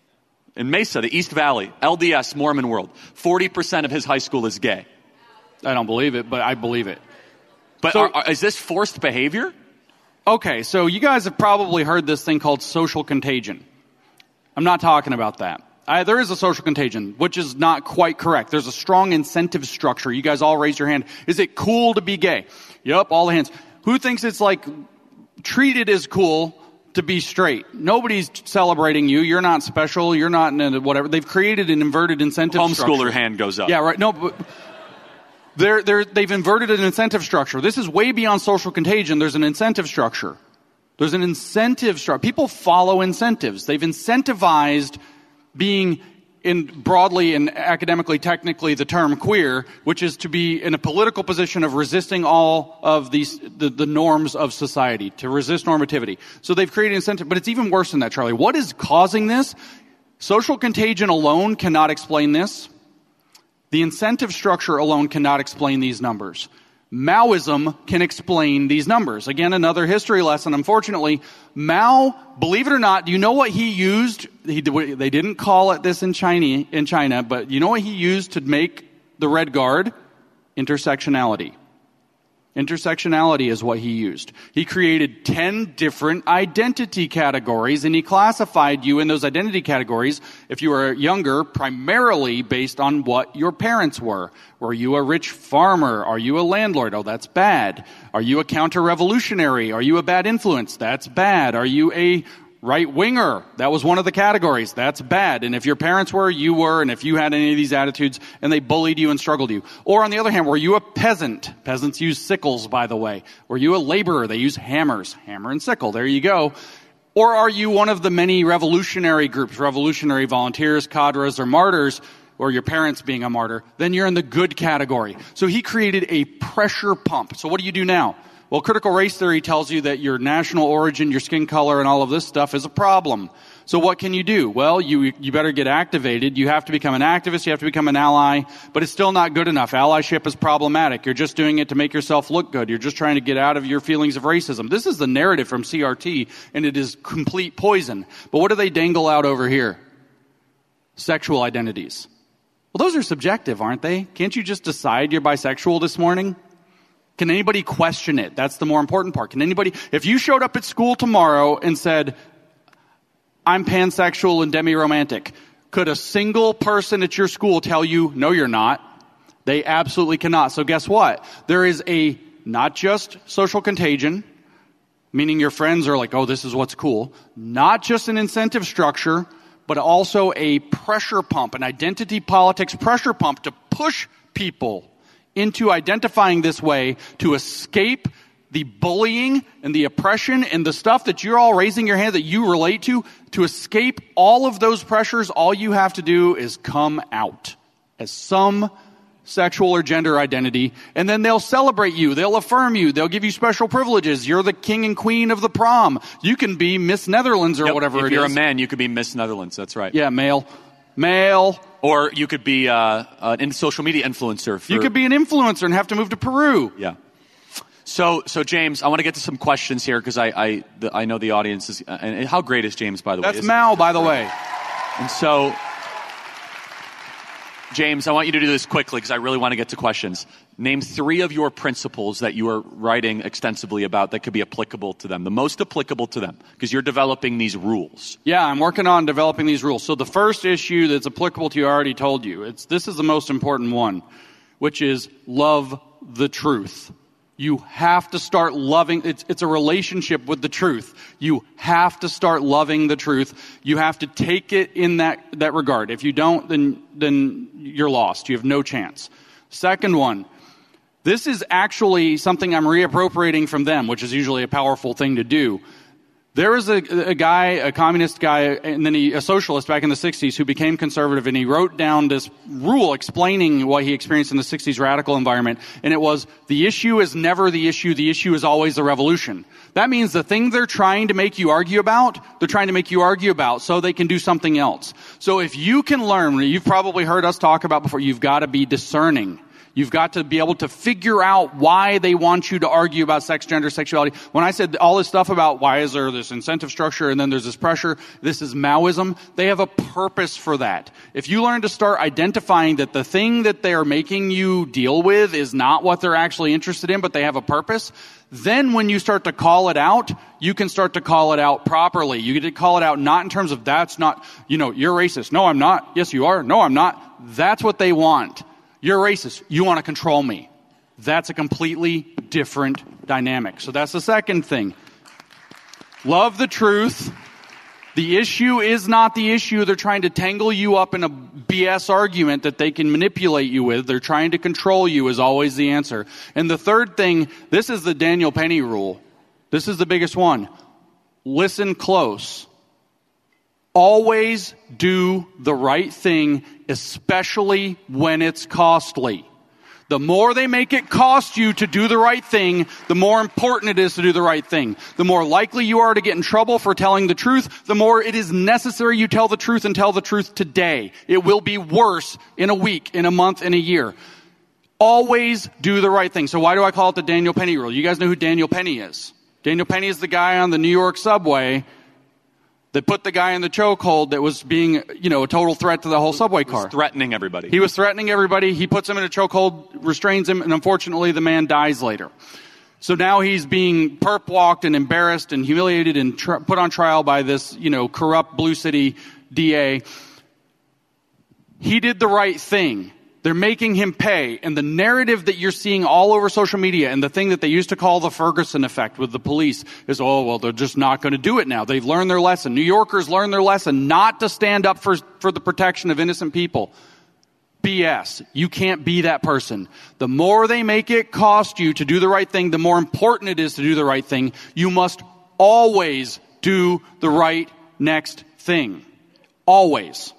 In Mesa, the East Valley, L D S, Mormon World. forty percent of his high school is gay. I don't believe it, but I believe it. But so, are, are, is this forced behavior? Okay, so you guys have probably heard this thing called social contagion. I'm not talking about that. I, there is a social contagion, which is not quite correct. There's a strong incentive structure. You guys all raise your hand. Is it cool to be gay? Yep, all the hands. Who thinks it's like treated as cool to be straight? Nobody's celebrating you. You're not special. You're not in a whatever. They've created an inverted incentive Homeschooler structure. hand goes up. Yeah, right. No, but... They're, they're, they've inverted an incentive structure. This is way beyond social contagion. There's an incentive structure. There's an incentive structure. People follow incentives. They've incentivized being in broadly and academically, technically, the term queer, which is to be in a political position of resisting all of these the, the norms of society, to resist normativity. So they've created incentive, but it's even worse than that, Charlie. What is causing this? Social contagion alone cannot explain this. The incentive structure alone cannot explain these numbers. Maoism can explain these numbers. Again, another history lesson. Unfortunately, Mao, believe it or not, do you know what he used? He, they didn't call it this in China, in China, but you know what he used to make the Red Guard? Intersectionality. Intersectionality is what he used. He created ten different identity categories, and he classified you in those identity categories, if you were younger, primarily based on what your parents were. Were you a rich farmer? Are you a landlord? Oh, that's bad. Are you a counter-revolutionary? Are you a bad influence? That's bad. Are you a right-winger? That was one of the categories. That's bad. And if your parents were, you were, and if you had any of these attitudes, and they bullied you and struggled you. Or on the other hand, were you a peasant? Peasants use sickles, by the way. Were you a laborer? They use hammers. Hammer and sickle. There you go. Or are you one of the many revolutionary groups, revolutionary volunteers, cadres, or martyrs, or your parents being a martyr? Then you're in the good category. So he created a pressure pump. So what do you do now? Well, critical race theory tells you that your national origin, your skin color, and all of this stuff is a problem. So what can you do? Well, you you better get activated. You have to become an activist. You have to become an ally. But it's still not good enough. Allyship is problematic. You're just doing it to make yourself look good. You're just trying to get out of your feelings of racism. This is the narrative from C R T, and it is complete poison. But what do they dangle out over here? Sexual identities. Well, those are subjective, aren't they? Can't you just decide you're bisexual this morning? Can anybody question it? That's the more important part. Can anybody, if you showed up at school tomorrow and said, I'm pansexual and demi-romantic, could a single person at your school tell you, no, you're not? They absolutely cannot. So guess what? There is a, not just social contagion, meaning your friends are like, oh, this is what's cool. Not just an incentive structure, but also a pressure pump, an identity politics pressure pump to push people into identifying this way to escape the bullying and the oppression and the stuff that you're all raising your hand that you relate to. To escape all of those pressures, all you have to do is come out as some sexual or gender identity, and then they'll celebrate you. They'll affirm you. They'll give you special privileges. You're the king and queen of the prom. You can be Miss Netherlands or yep, whatever it is. If you're a man, you could be Miss Netherlands. That's right. Yeah, male. Male. Or you could be uh, an social media influencer. For, you could be an influencer and have to move to Peru. Yeah. So, so James, I want to get to some questions here because I, I, the, I know the audience is. Uh, and how great is James, by the That's way? That's Mao, by the way. And so, James, I want you to do this quickly because I really want to get to questions. Name three of your principles that you are writing extensively about that could be applicable to them, the most applicable to them, because you're developing these rules. Yeah, I'm working on developing these rules. So the first issue that's applicable to you, I already told you. It's this is the most important one, which is love the truth. You have to start loving, it's, it's a relationship with the truth. You have to start loving the truth. You have to take it in that, that regard. If you don't, then, then you're lost. You have no chance. Second one, this is actually something I'm reappropriating from them, which is usually a powerful thing to do. There was a, a guy, a communist guy, and then he, a socialist back in the sixties who became conservative, and he wrote down this rule explaining what he experienced in the sixties radical environment, and it was, the issue is never the issue, the issue is always the revolution. That means the thing they're trying to make you argue about, they're trying to make you argue about so they can do something else. So if you can learn, you've probably heard us talk about before, you've got to be discerning. You've got to be able to figure out why they want you to argue about sex, gender, sexuality. When I said all this stuff about why is there this incentive structure and then there's this pressure, this is Maoism, they have a purpose for that. If you learn to start identifying that the thing that they're making you deal with is not what they're actually interested in, but they have a purpose, then when you start to call it out, you can start to call it out properly. You get to call it out not in terms of that's not, you know, you're racist. No, I'm not. Yes, you are. No, I'm not. That's what they want. You're racist. You want to control me. That's a completely different dynamic. So that's the second thing. Love the truth. The issue is not the issue. They're trying to tangle you up in a B S argument that they can manipulate you with. They're trying to control you is always the answer. And the third thing, this is the Daniel Penny rule. This is the biggest one. Listen close. Always do the right thing, especially when it's costly. The more they make it cost you to do the right thing, the more important it is to do the right thing. The more likely you are to get in trouble for telling the truth, the more it is necessary you tell the truth and tell the truth today. It will be worse in a week, in a month, in a year. Always do the right thing. So why do I call it the Daniel Penny rule? You guys know who Daniel Penny is. Daniel Penny is the guy on the New York subway that put the guy in the chokehold that was being, you know, a total threat to the whole subway car. Was threatening everybody. He was threatening everybody. He puts him in a chokehold, restrains him, and unfortunately the man dies later. So now he's being perp walked and embarrassed and humiliated and tr- put on trial by this, you know, corrupt Blue City D A. He did the right thing. They're making him pay. And the narrative that you're seeing all over social media and the thing that they used to call the Ferguson effect with the police is, oh, well, they're just not going to do it now. They've learned their lesson. New Yorkers learned their lesson not to stand up for, for the protection of innocent people. B S. You can't be that person. The more they make it cost you to do the right thing, the more important it is to do the right thing. You must always do the right next thing. Always.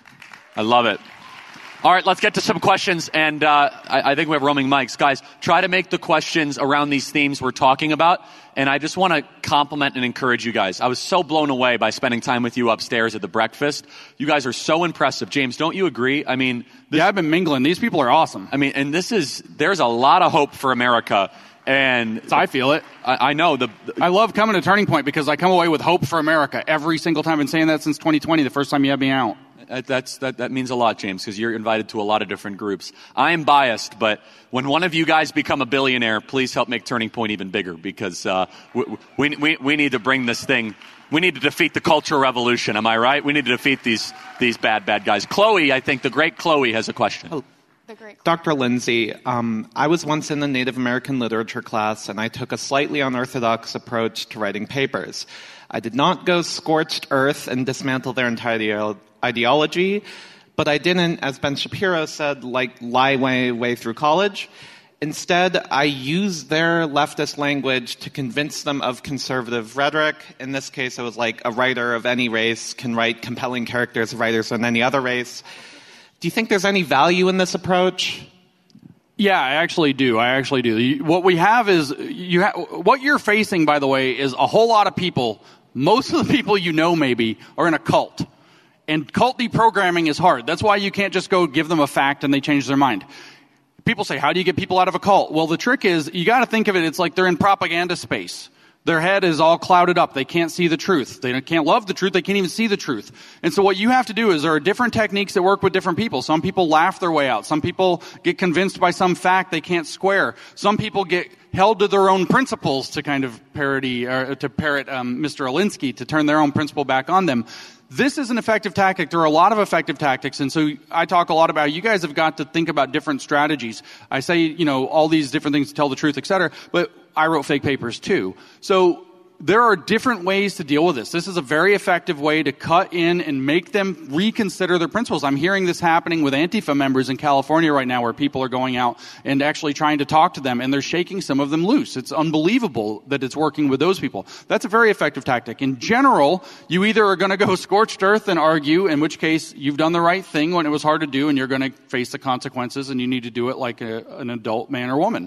I love it. All right, let's get to some questions, and uh, I, I think we have roaming mics. Guys, try to make the questions around these themes we're talking about, and I just want to compliment and encourage you guys. I was so blown away by spending time with you upstairs at the breakfast. You guys are so impressive. James, don't you agree? I mean, this, yeah, I've been mingling. These people are awesome. I mean, and this is, there's a lot of hope for America, and so I feel it. I, I know. The, the I love coming to Turning Point because I come away with hope for America every single time. I've been saying that since twenty twenty, the first time you had me out. That's, that, that means a lot, James, because you're invited to a lot of different groups. I am biased, but when one of you guys become a billionaire, please help make Turning Point even bigger, because uh, we, we, we, we need to bring this thing. We need to defeat the cultural revolution. Am I right? We need to defeat these these bad, bad guys. Chloe, I think the great Chloe has a question. Oh. Doctor Lindsay, um, I was once in a Native American literature class, and I took a slightly unorthodox approach to writing papers. I did not go scorched earth and dismantle their entire ideology, but I didn't, as Ben Shapiro said, like lie way, way through college. Instead, I used their leftist language to convince them of conservative rhetoric. In this case, it was like a writer of any race can write compelling characters of writers on any other race. Do you think there's any value in this approach? Yeah, I actually do. I actually do. What we have is, you ha- what you're facing, by the way, is a whole lot of people, most of the people you know maybe, are in a cult. And cult deprogramming is hard. That's why you can't just go give them a fact and they change their mind. People say, how do you get people out of a cult? Well, the trick is, you got to think of it, it's like they're in propaganda space. Their head is all clouded up. They can't see the truth. They can't love the truth. They can't even see the truth. And so what you have to do is, there are different techniques that work with different people. Some people laugh their way out. Some people get convinced by some fact they can't square. Some people get held to their own principles, to kind of parody, or to parrot um, Mister Alinsky, to turn their own principle back on them. This is an effective tactic. There are a lot of effective tactics, and so I talk a lot about, you guys have got to think about different strategies. I say, you know, all these different things to tell the truth, et cetera, but I wrote fake papers too. So there are different ways to deal with this. This is a very effective way to cut in and make them reconsider their principles. I'm hearing this happening with Antifa members in California right now, where people are going out and actually trying to talk to them, and they're shaking some of them loose. It's unbelievable that it's working with those people. That's a very effective tactic. In general, you either are going to go scorched earth and argue, in which case you've done the right thing when it was hard to do, and you're going to face the consequences, and you need to do it like a, an adult man or woman.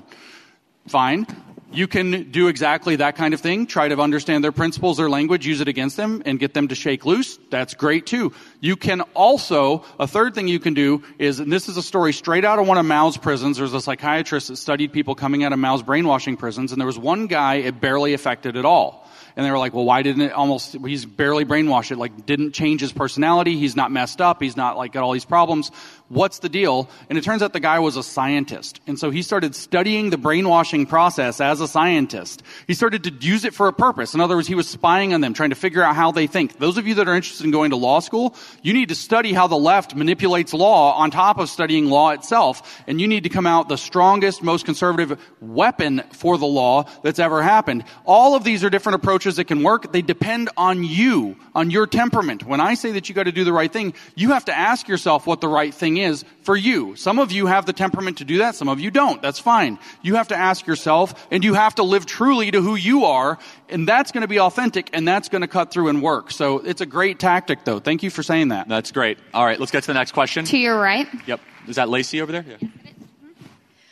Fine. You can do exactly that kind of thing. Try to understand their principles, their language, use it against them, and get them to shake loose. That's great, too. You can also, a third thing you can do is, and this is a story straight out of one of Mao's prisons. There's a psychiatrist that studied people coming out of Mao's brainwashing prisons, and there was one guy it barely affected at all. And they were like, well, why didn't it almost, he's barely brainwashed it, like didn't change his personality, he's not messed up, he's not like got all these problems. What's the deal? And it turns out the guy was a scientist. And so he started studying the brainwashing process as a scientist. He started to use it for a purpose. In other words, he was spying on them, trying to figure out how they think. Those of you that are interested in going to law school, you need to study how the left manipulates law on top of studying law itself. And you need to come out the strongest, most conservative weapon for the law that's ever happened. All of these are different approaches that can work. They depend on you, on your temperament. When I say that you got to do the right thing, you have to ask yourself what the right thing is for you. Some of you have the temperament to do that. Some of you don't. That's fine. You have to ask yourself, and you have to live truly to who you are, and that's going to be authentic, and that's going to cut through and work. So it's a great tactic, though. Thank you for saying that. That's great. All right, let's get to the next question. To your right. Yep. Is that Lacey over there? Yeah.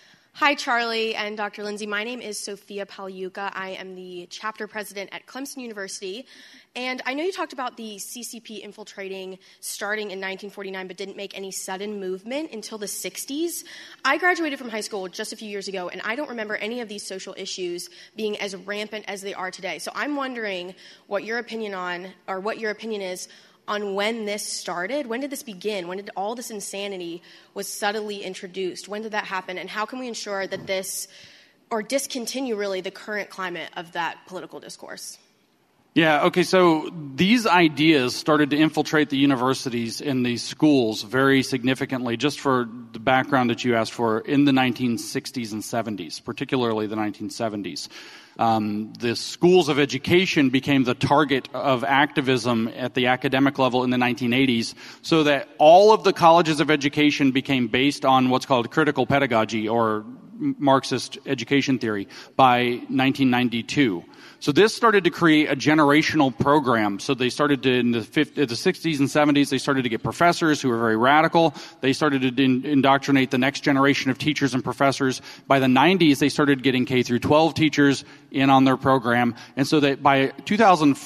Hi, Charlie and Doctor Lindsay. My name is Sophia Pagliuca. I am the chapter president at Clemson University. And I know you talked about the C C P infiltrating starting in nineteen forty-nine, but didn't make any sudden movement until the sixties. I graduated from high school just a few years ago, and I don't remember any of these social issues being as rampant as they are today. So I'm wondering what your opinion on, or what your opinion is on when this started. When did this begin? When did all this insanity was subtly introduced? When did that happen? And how can we ensure that this, or discontinue really, the current climate of that political discourse? Yeah, okay, so these ideas started to infiltrate the universities and the schools very significantly, just for the background that you asked for, in the nineteen sixties and seventies, particularly the nineteen seventies. Um, the schools of education became the target of activism at the academic level in the nineteen eighties, so that all of the colleges of education became based on what's called critical pedagogy, or Marxist education theory, by nineteen ninety-two. So this started to create a generational program. So they started to, in the, fifties, the sixties and seventies, they started to get professors who were very radical. They started to in, indoctrinate the next generation of teachers and professors. By the nineties, they started getting K through twelve teachers in on their program. And so that by two thousand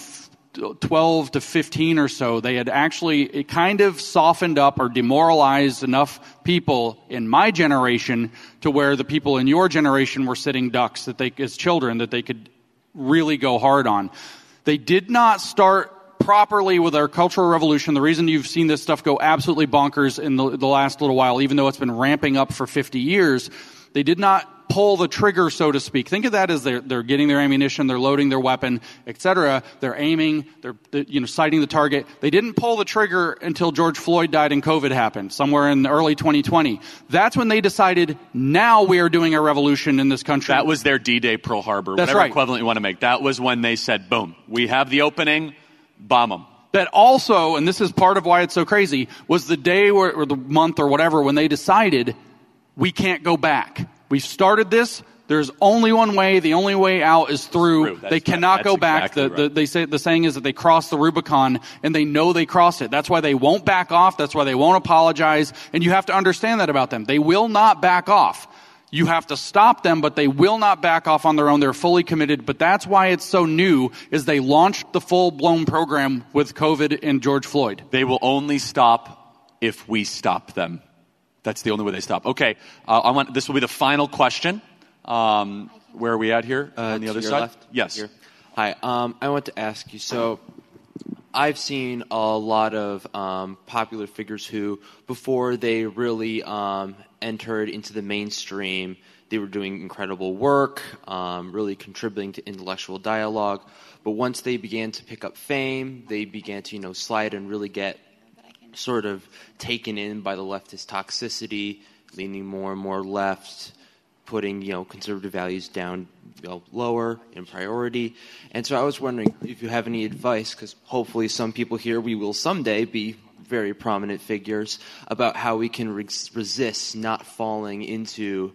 twelve to fifteen or so, they had actually it kind of softened up or demoralized enough people in my generation to where the people in your generation were sitting ducks that they, as children, that they could really go hard on. They did not start properly with our Cultural Revolution. The reason you've seen this stuff go absolutely bonkers in the, the last little while, even though it's been ramping up for fifty years, they did not pull the trigger, so to speak. Think of that as they're, they're getting their ammunition, they're loading their weapon, et cetera. They're aiming, they're, they're you know sighting the target. They didn't pull the trigger until George Floyd died and COVID happened, somewhere in early twenty twenty. That's when they decided, now we are doing a revolution in this country. That was their D-Day, Pearl Harbor, That's whatever right. equivalent you want to make. That was when they said, boom, we have the opening, bomb them. That also, and this is part of why it's so crazy, was the day or, or the month or whatever when they decided we can't go back. We've started this. There's only one way. The only way out is through. through. They cannot go back. Exactly the, the, right. They say the saying is that they crossed the Rubicon, and they know they crossed it. That's why they won't back off. That's why they won't apologize. And you have to understand that about them. They will not back off. You have to stop them, but they will not back off on their own. They're fully committed. But that's why it's so new, is they launched the full-blown program with COVID and George Floyd. They will only stop if we stop them. That's the only way they stop. Okay, uh, I want. This will be the final question. Um, where are we at here? Uh, on the other your side? Left? Yes. Here. Hi. Um, I want to ask you, so I've seen a lot of um, popular figures who, before they really um, entered into the mainstream, they were doing incredible work, um, really contributing to intellectual dialogue. But once they began to pick up fame, they began to, you know, slide and really get sort of taken in by the leftist toxicity, leaning more and more left, putting, you know, conservative values down, you know, lower in priority. And so I was wondering if you have any advice, because hopefully some people here, we will someday be very prominent figures, about how we can re- resist not falling into,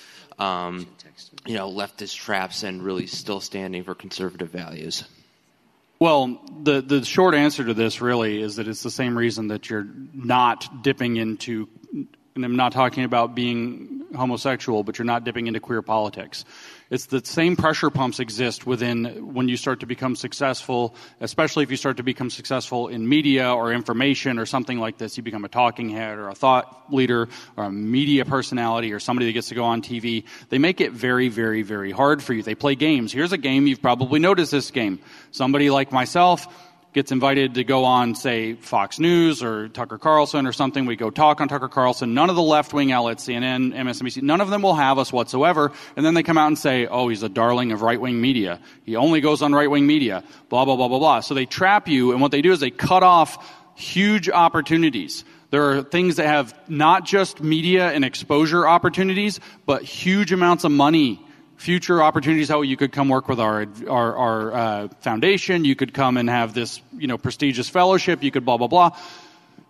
um, you know, leftist traps and really still standing for conservative values. Well, the, the short answer to this really is that it's the same reason that you're not dipping into, and I'm not talking about being homosexual, but you're not dipping into queer politics. It's the same pressure pumps exist within when you start to become successful, especially if you start to become successful in media or information or something like this. You become a talking head or a thought leader or a media personality or somebody that gets to go on T V. They make it very, very, very hard for you. They play games. Here's a game. You've probably noticed this game. Somebody like myself gets invited to go on, say, Fox News or Tucker Carlson or something. We go talk on Tucker Carlson. None of the left-wing outlets, C N N, M S N B C, none of them will have us whatsoever. And then they come out and say, oh, he's a darling of right-wing media. He only goes on right-wing media, blah, blah, blah, blah, blah. So they trap you, and what they do is they cut off huge opportunities. There are things that have not just media and exposure opportunities, but huge amounts of money, future opportunities, how you could come work with our our, our uh, foundation. You could come and have this, you know, prestigious fellowship. You could blah, blah, blah.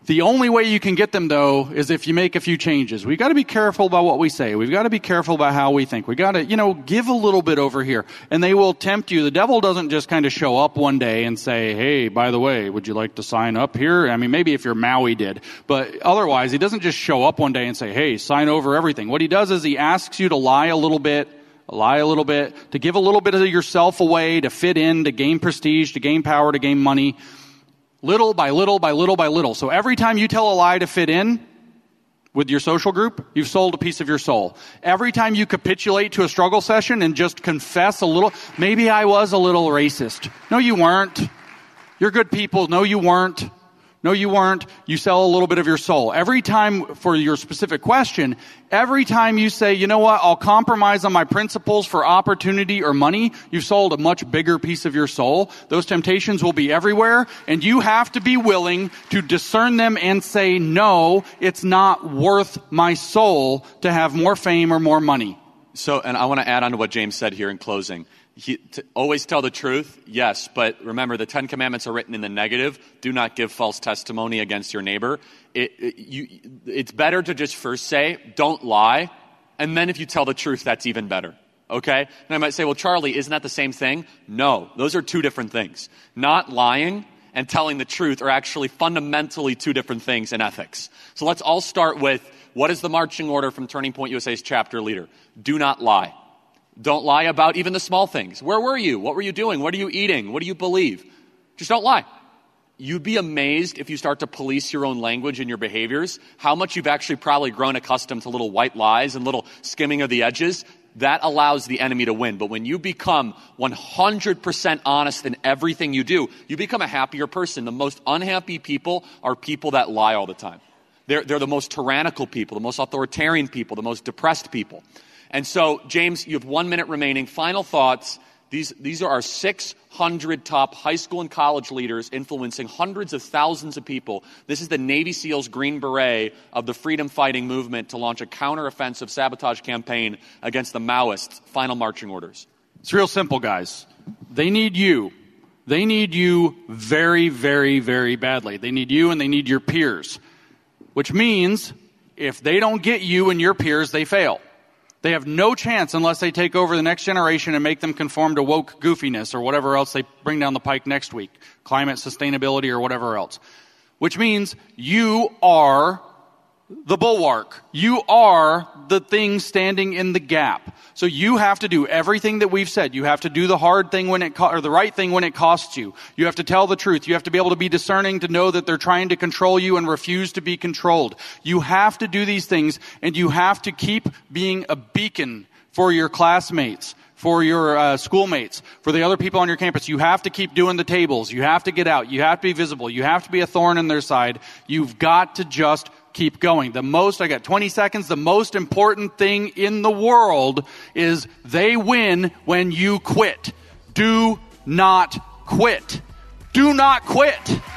The only way you can get them, though, is if you make a few changes. We've got to be careful about what we say. We've got to be careful about how we think. We've got to, you know, give a little bit over here. And they will tempt you. The devil doesn't just kind of show up one day and say, hey, by the way, would you like to sign up here? I mean, maybe if you're Maui did. But otherwise, he doesn't just show up one day and say, hey, sign over everything. What he does is he asks you to lie a little bit, lie a little bit, to give a little bit of yourself away, to fit in, to gain prestige, to gain power, to gain money. Little by little by little by little. So every time you tell a lie to fit in with your social group, you've sold a piece of your soul. Every time you capitulate to a struggle session and just confess a little, maybe I was a little racist. No, you weren't. You're good people. No, you weren't. No, you weren't. You sell a little bit of your soul. Every time, for your specific question, every time you say, you know what, I'll compromise on my principles for opportunity or money, you've sold a much bigger piece of your soul. Those temptations will be everywhere, and you have to be willing to discern them and say, no, it's not worth my soul to have more fame or more money. So, and I want to add on to what James said here in closing. He, to always tell the truth, yes, but remember the Ten Commandments are written in the negative. Do not give false testimony against your neighbor. It, it, you, it's better to just first say, don't lie, and then if you tell the truth, that's even better, okay? And I might say, well, Charlie, isn't that the same thing? No, those are two different things. Not lying and telling the truth are actually fundamentally two different things in ethics. So let's all start with, what is the marching order from Turning Point U S A's chapter leader? Do not lie. Don't lie about even the small things. Where were you? What were you doing? What are you eating? What do you believe? Just don't lie. You'd be amazed if you start to police your own language and your behaviors, how much you've actually probably grown accustomed to little white lies and little skimming of the edges. That allows the enemy to win. But when you become one hundred percent honest in everything you do, you become a happier person. The most unhappy people are people that lie all the time. They're, they're the most tyrannical people, the most authoritarian people, the most depressed people. And so, James, you have one minute remaining. Final thoughts. These, these are our six hundred top high school and college leaders influencing hundreds of thousands of people. This is the Navy SEALs Green Beret of the freedom fighting movement to launch a counteroffensive sabotage campaign against the Maoists' final marching orders. It's real simple, guys. They need you. They need you very, very, very badly. They need you and they need your peers, which means if they don't get you and your peers, they fail. They have no chance unless they take over the next generation and make them conform to woke goofiness or whatever else they bring down the pike next week, climate sustainability or whatever else. Which means you are the bulwark. You are the thing standing in the gap. So you have to do everything that we've said. You have to do the hard thing when it co- or the right thing when it costs you. You have to tell the truth. You have to be able to be discerning to know that they're trying to control you and refuse to be controlled. You have to do these things, and you have to keep being a beacon for your classmates, for your uh, schoolmates, for the other people on your campus. You have to keep doing the tables. You have to get out. You have to be visible. You have to be a thorn in their side. You've got to just keep going. The most, I got twenty seconds, the most important thing in the world is they win when you quit. Do not quit. Do not quit.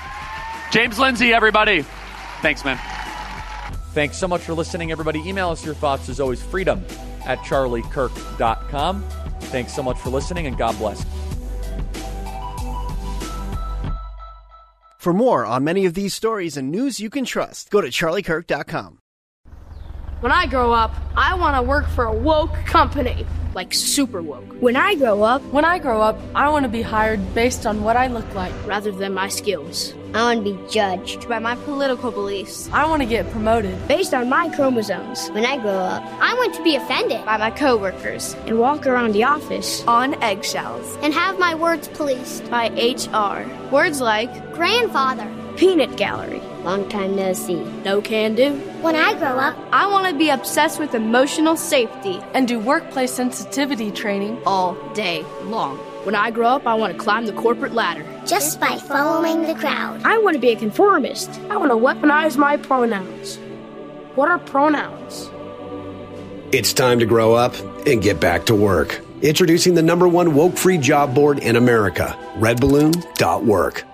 James Lindsay, everybody. Thanks, man. Thanks so much for listening, everybody. Email us your thoughts, as always, freedom at charlie kirk dot com. Thanks so much for listening, and God bless. For more on many of these stories and news you can trust, go to charlie kirk dot com. When I grow up, I want to work for a woke company, like super woke. When I grow up, when I grow up, I want to be hired based on what I look like, rather than my skills. I want to be judged by my political beliefs. I want to get promoted based on my chromosomes. When I grow up, I want to be offended by my coworkers and walk around the office on eggshells and have my words policed by H R. Words like grandfather, peanut gallery, long time no see, no can do. When I grow up, I want to be obsessed with emotional safety and do workplace sensitivity training all day long. When I grow up, I want to climb the corporate ladder. Just by following the crowd. I want to be a conformist. I want to weaponize my pronouns. What are pronouns? It's time to grow up and get back to work. Introducing the number one woke-free job board in America, red balloon dot work.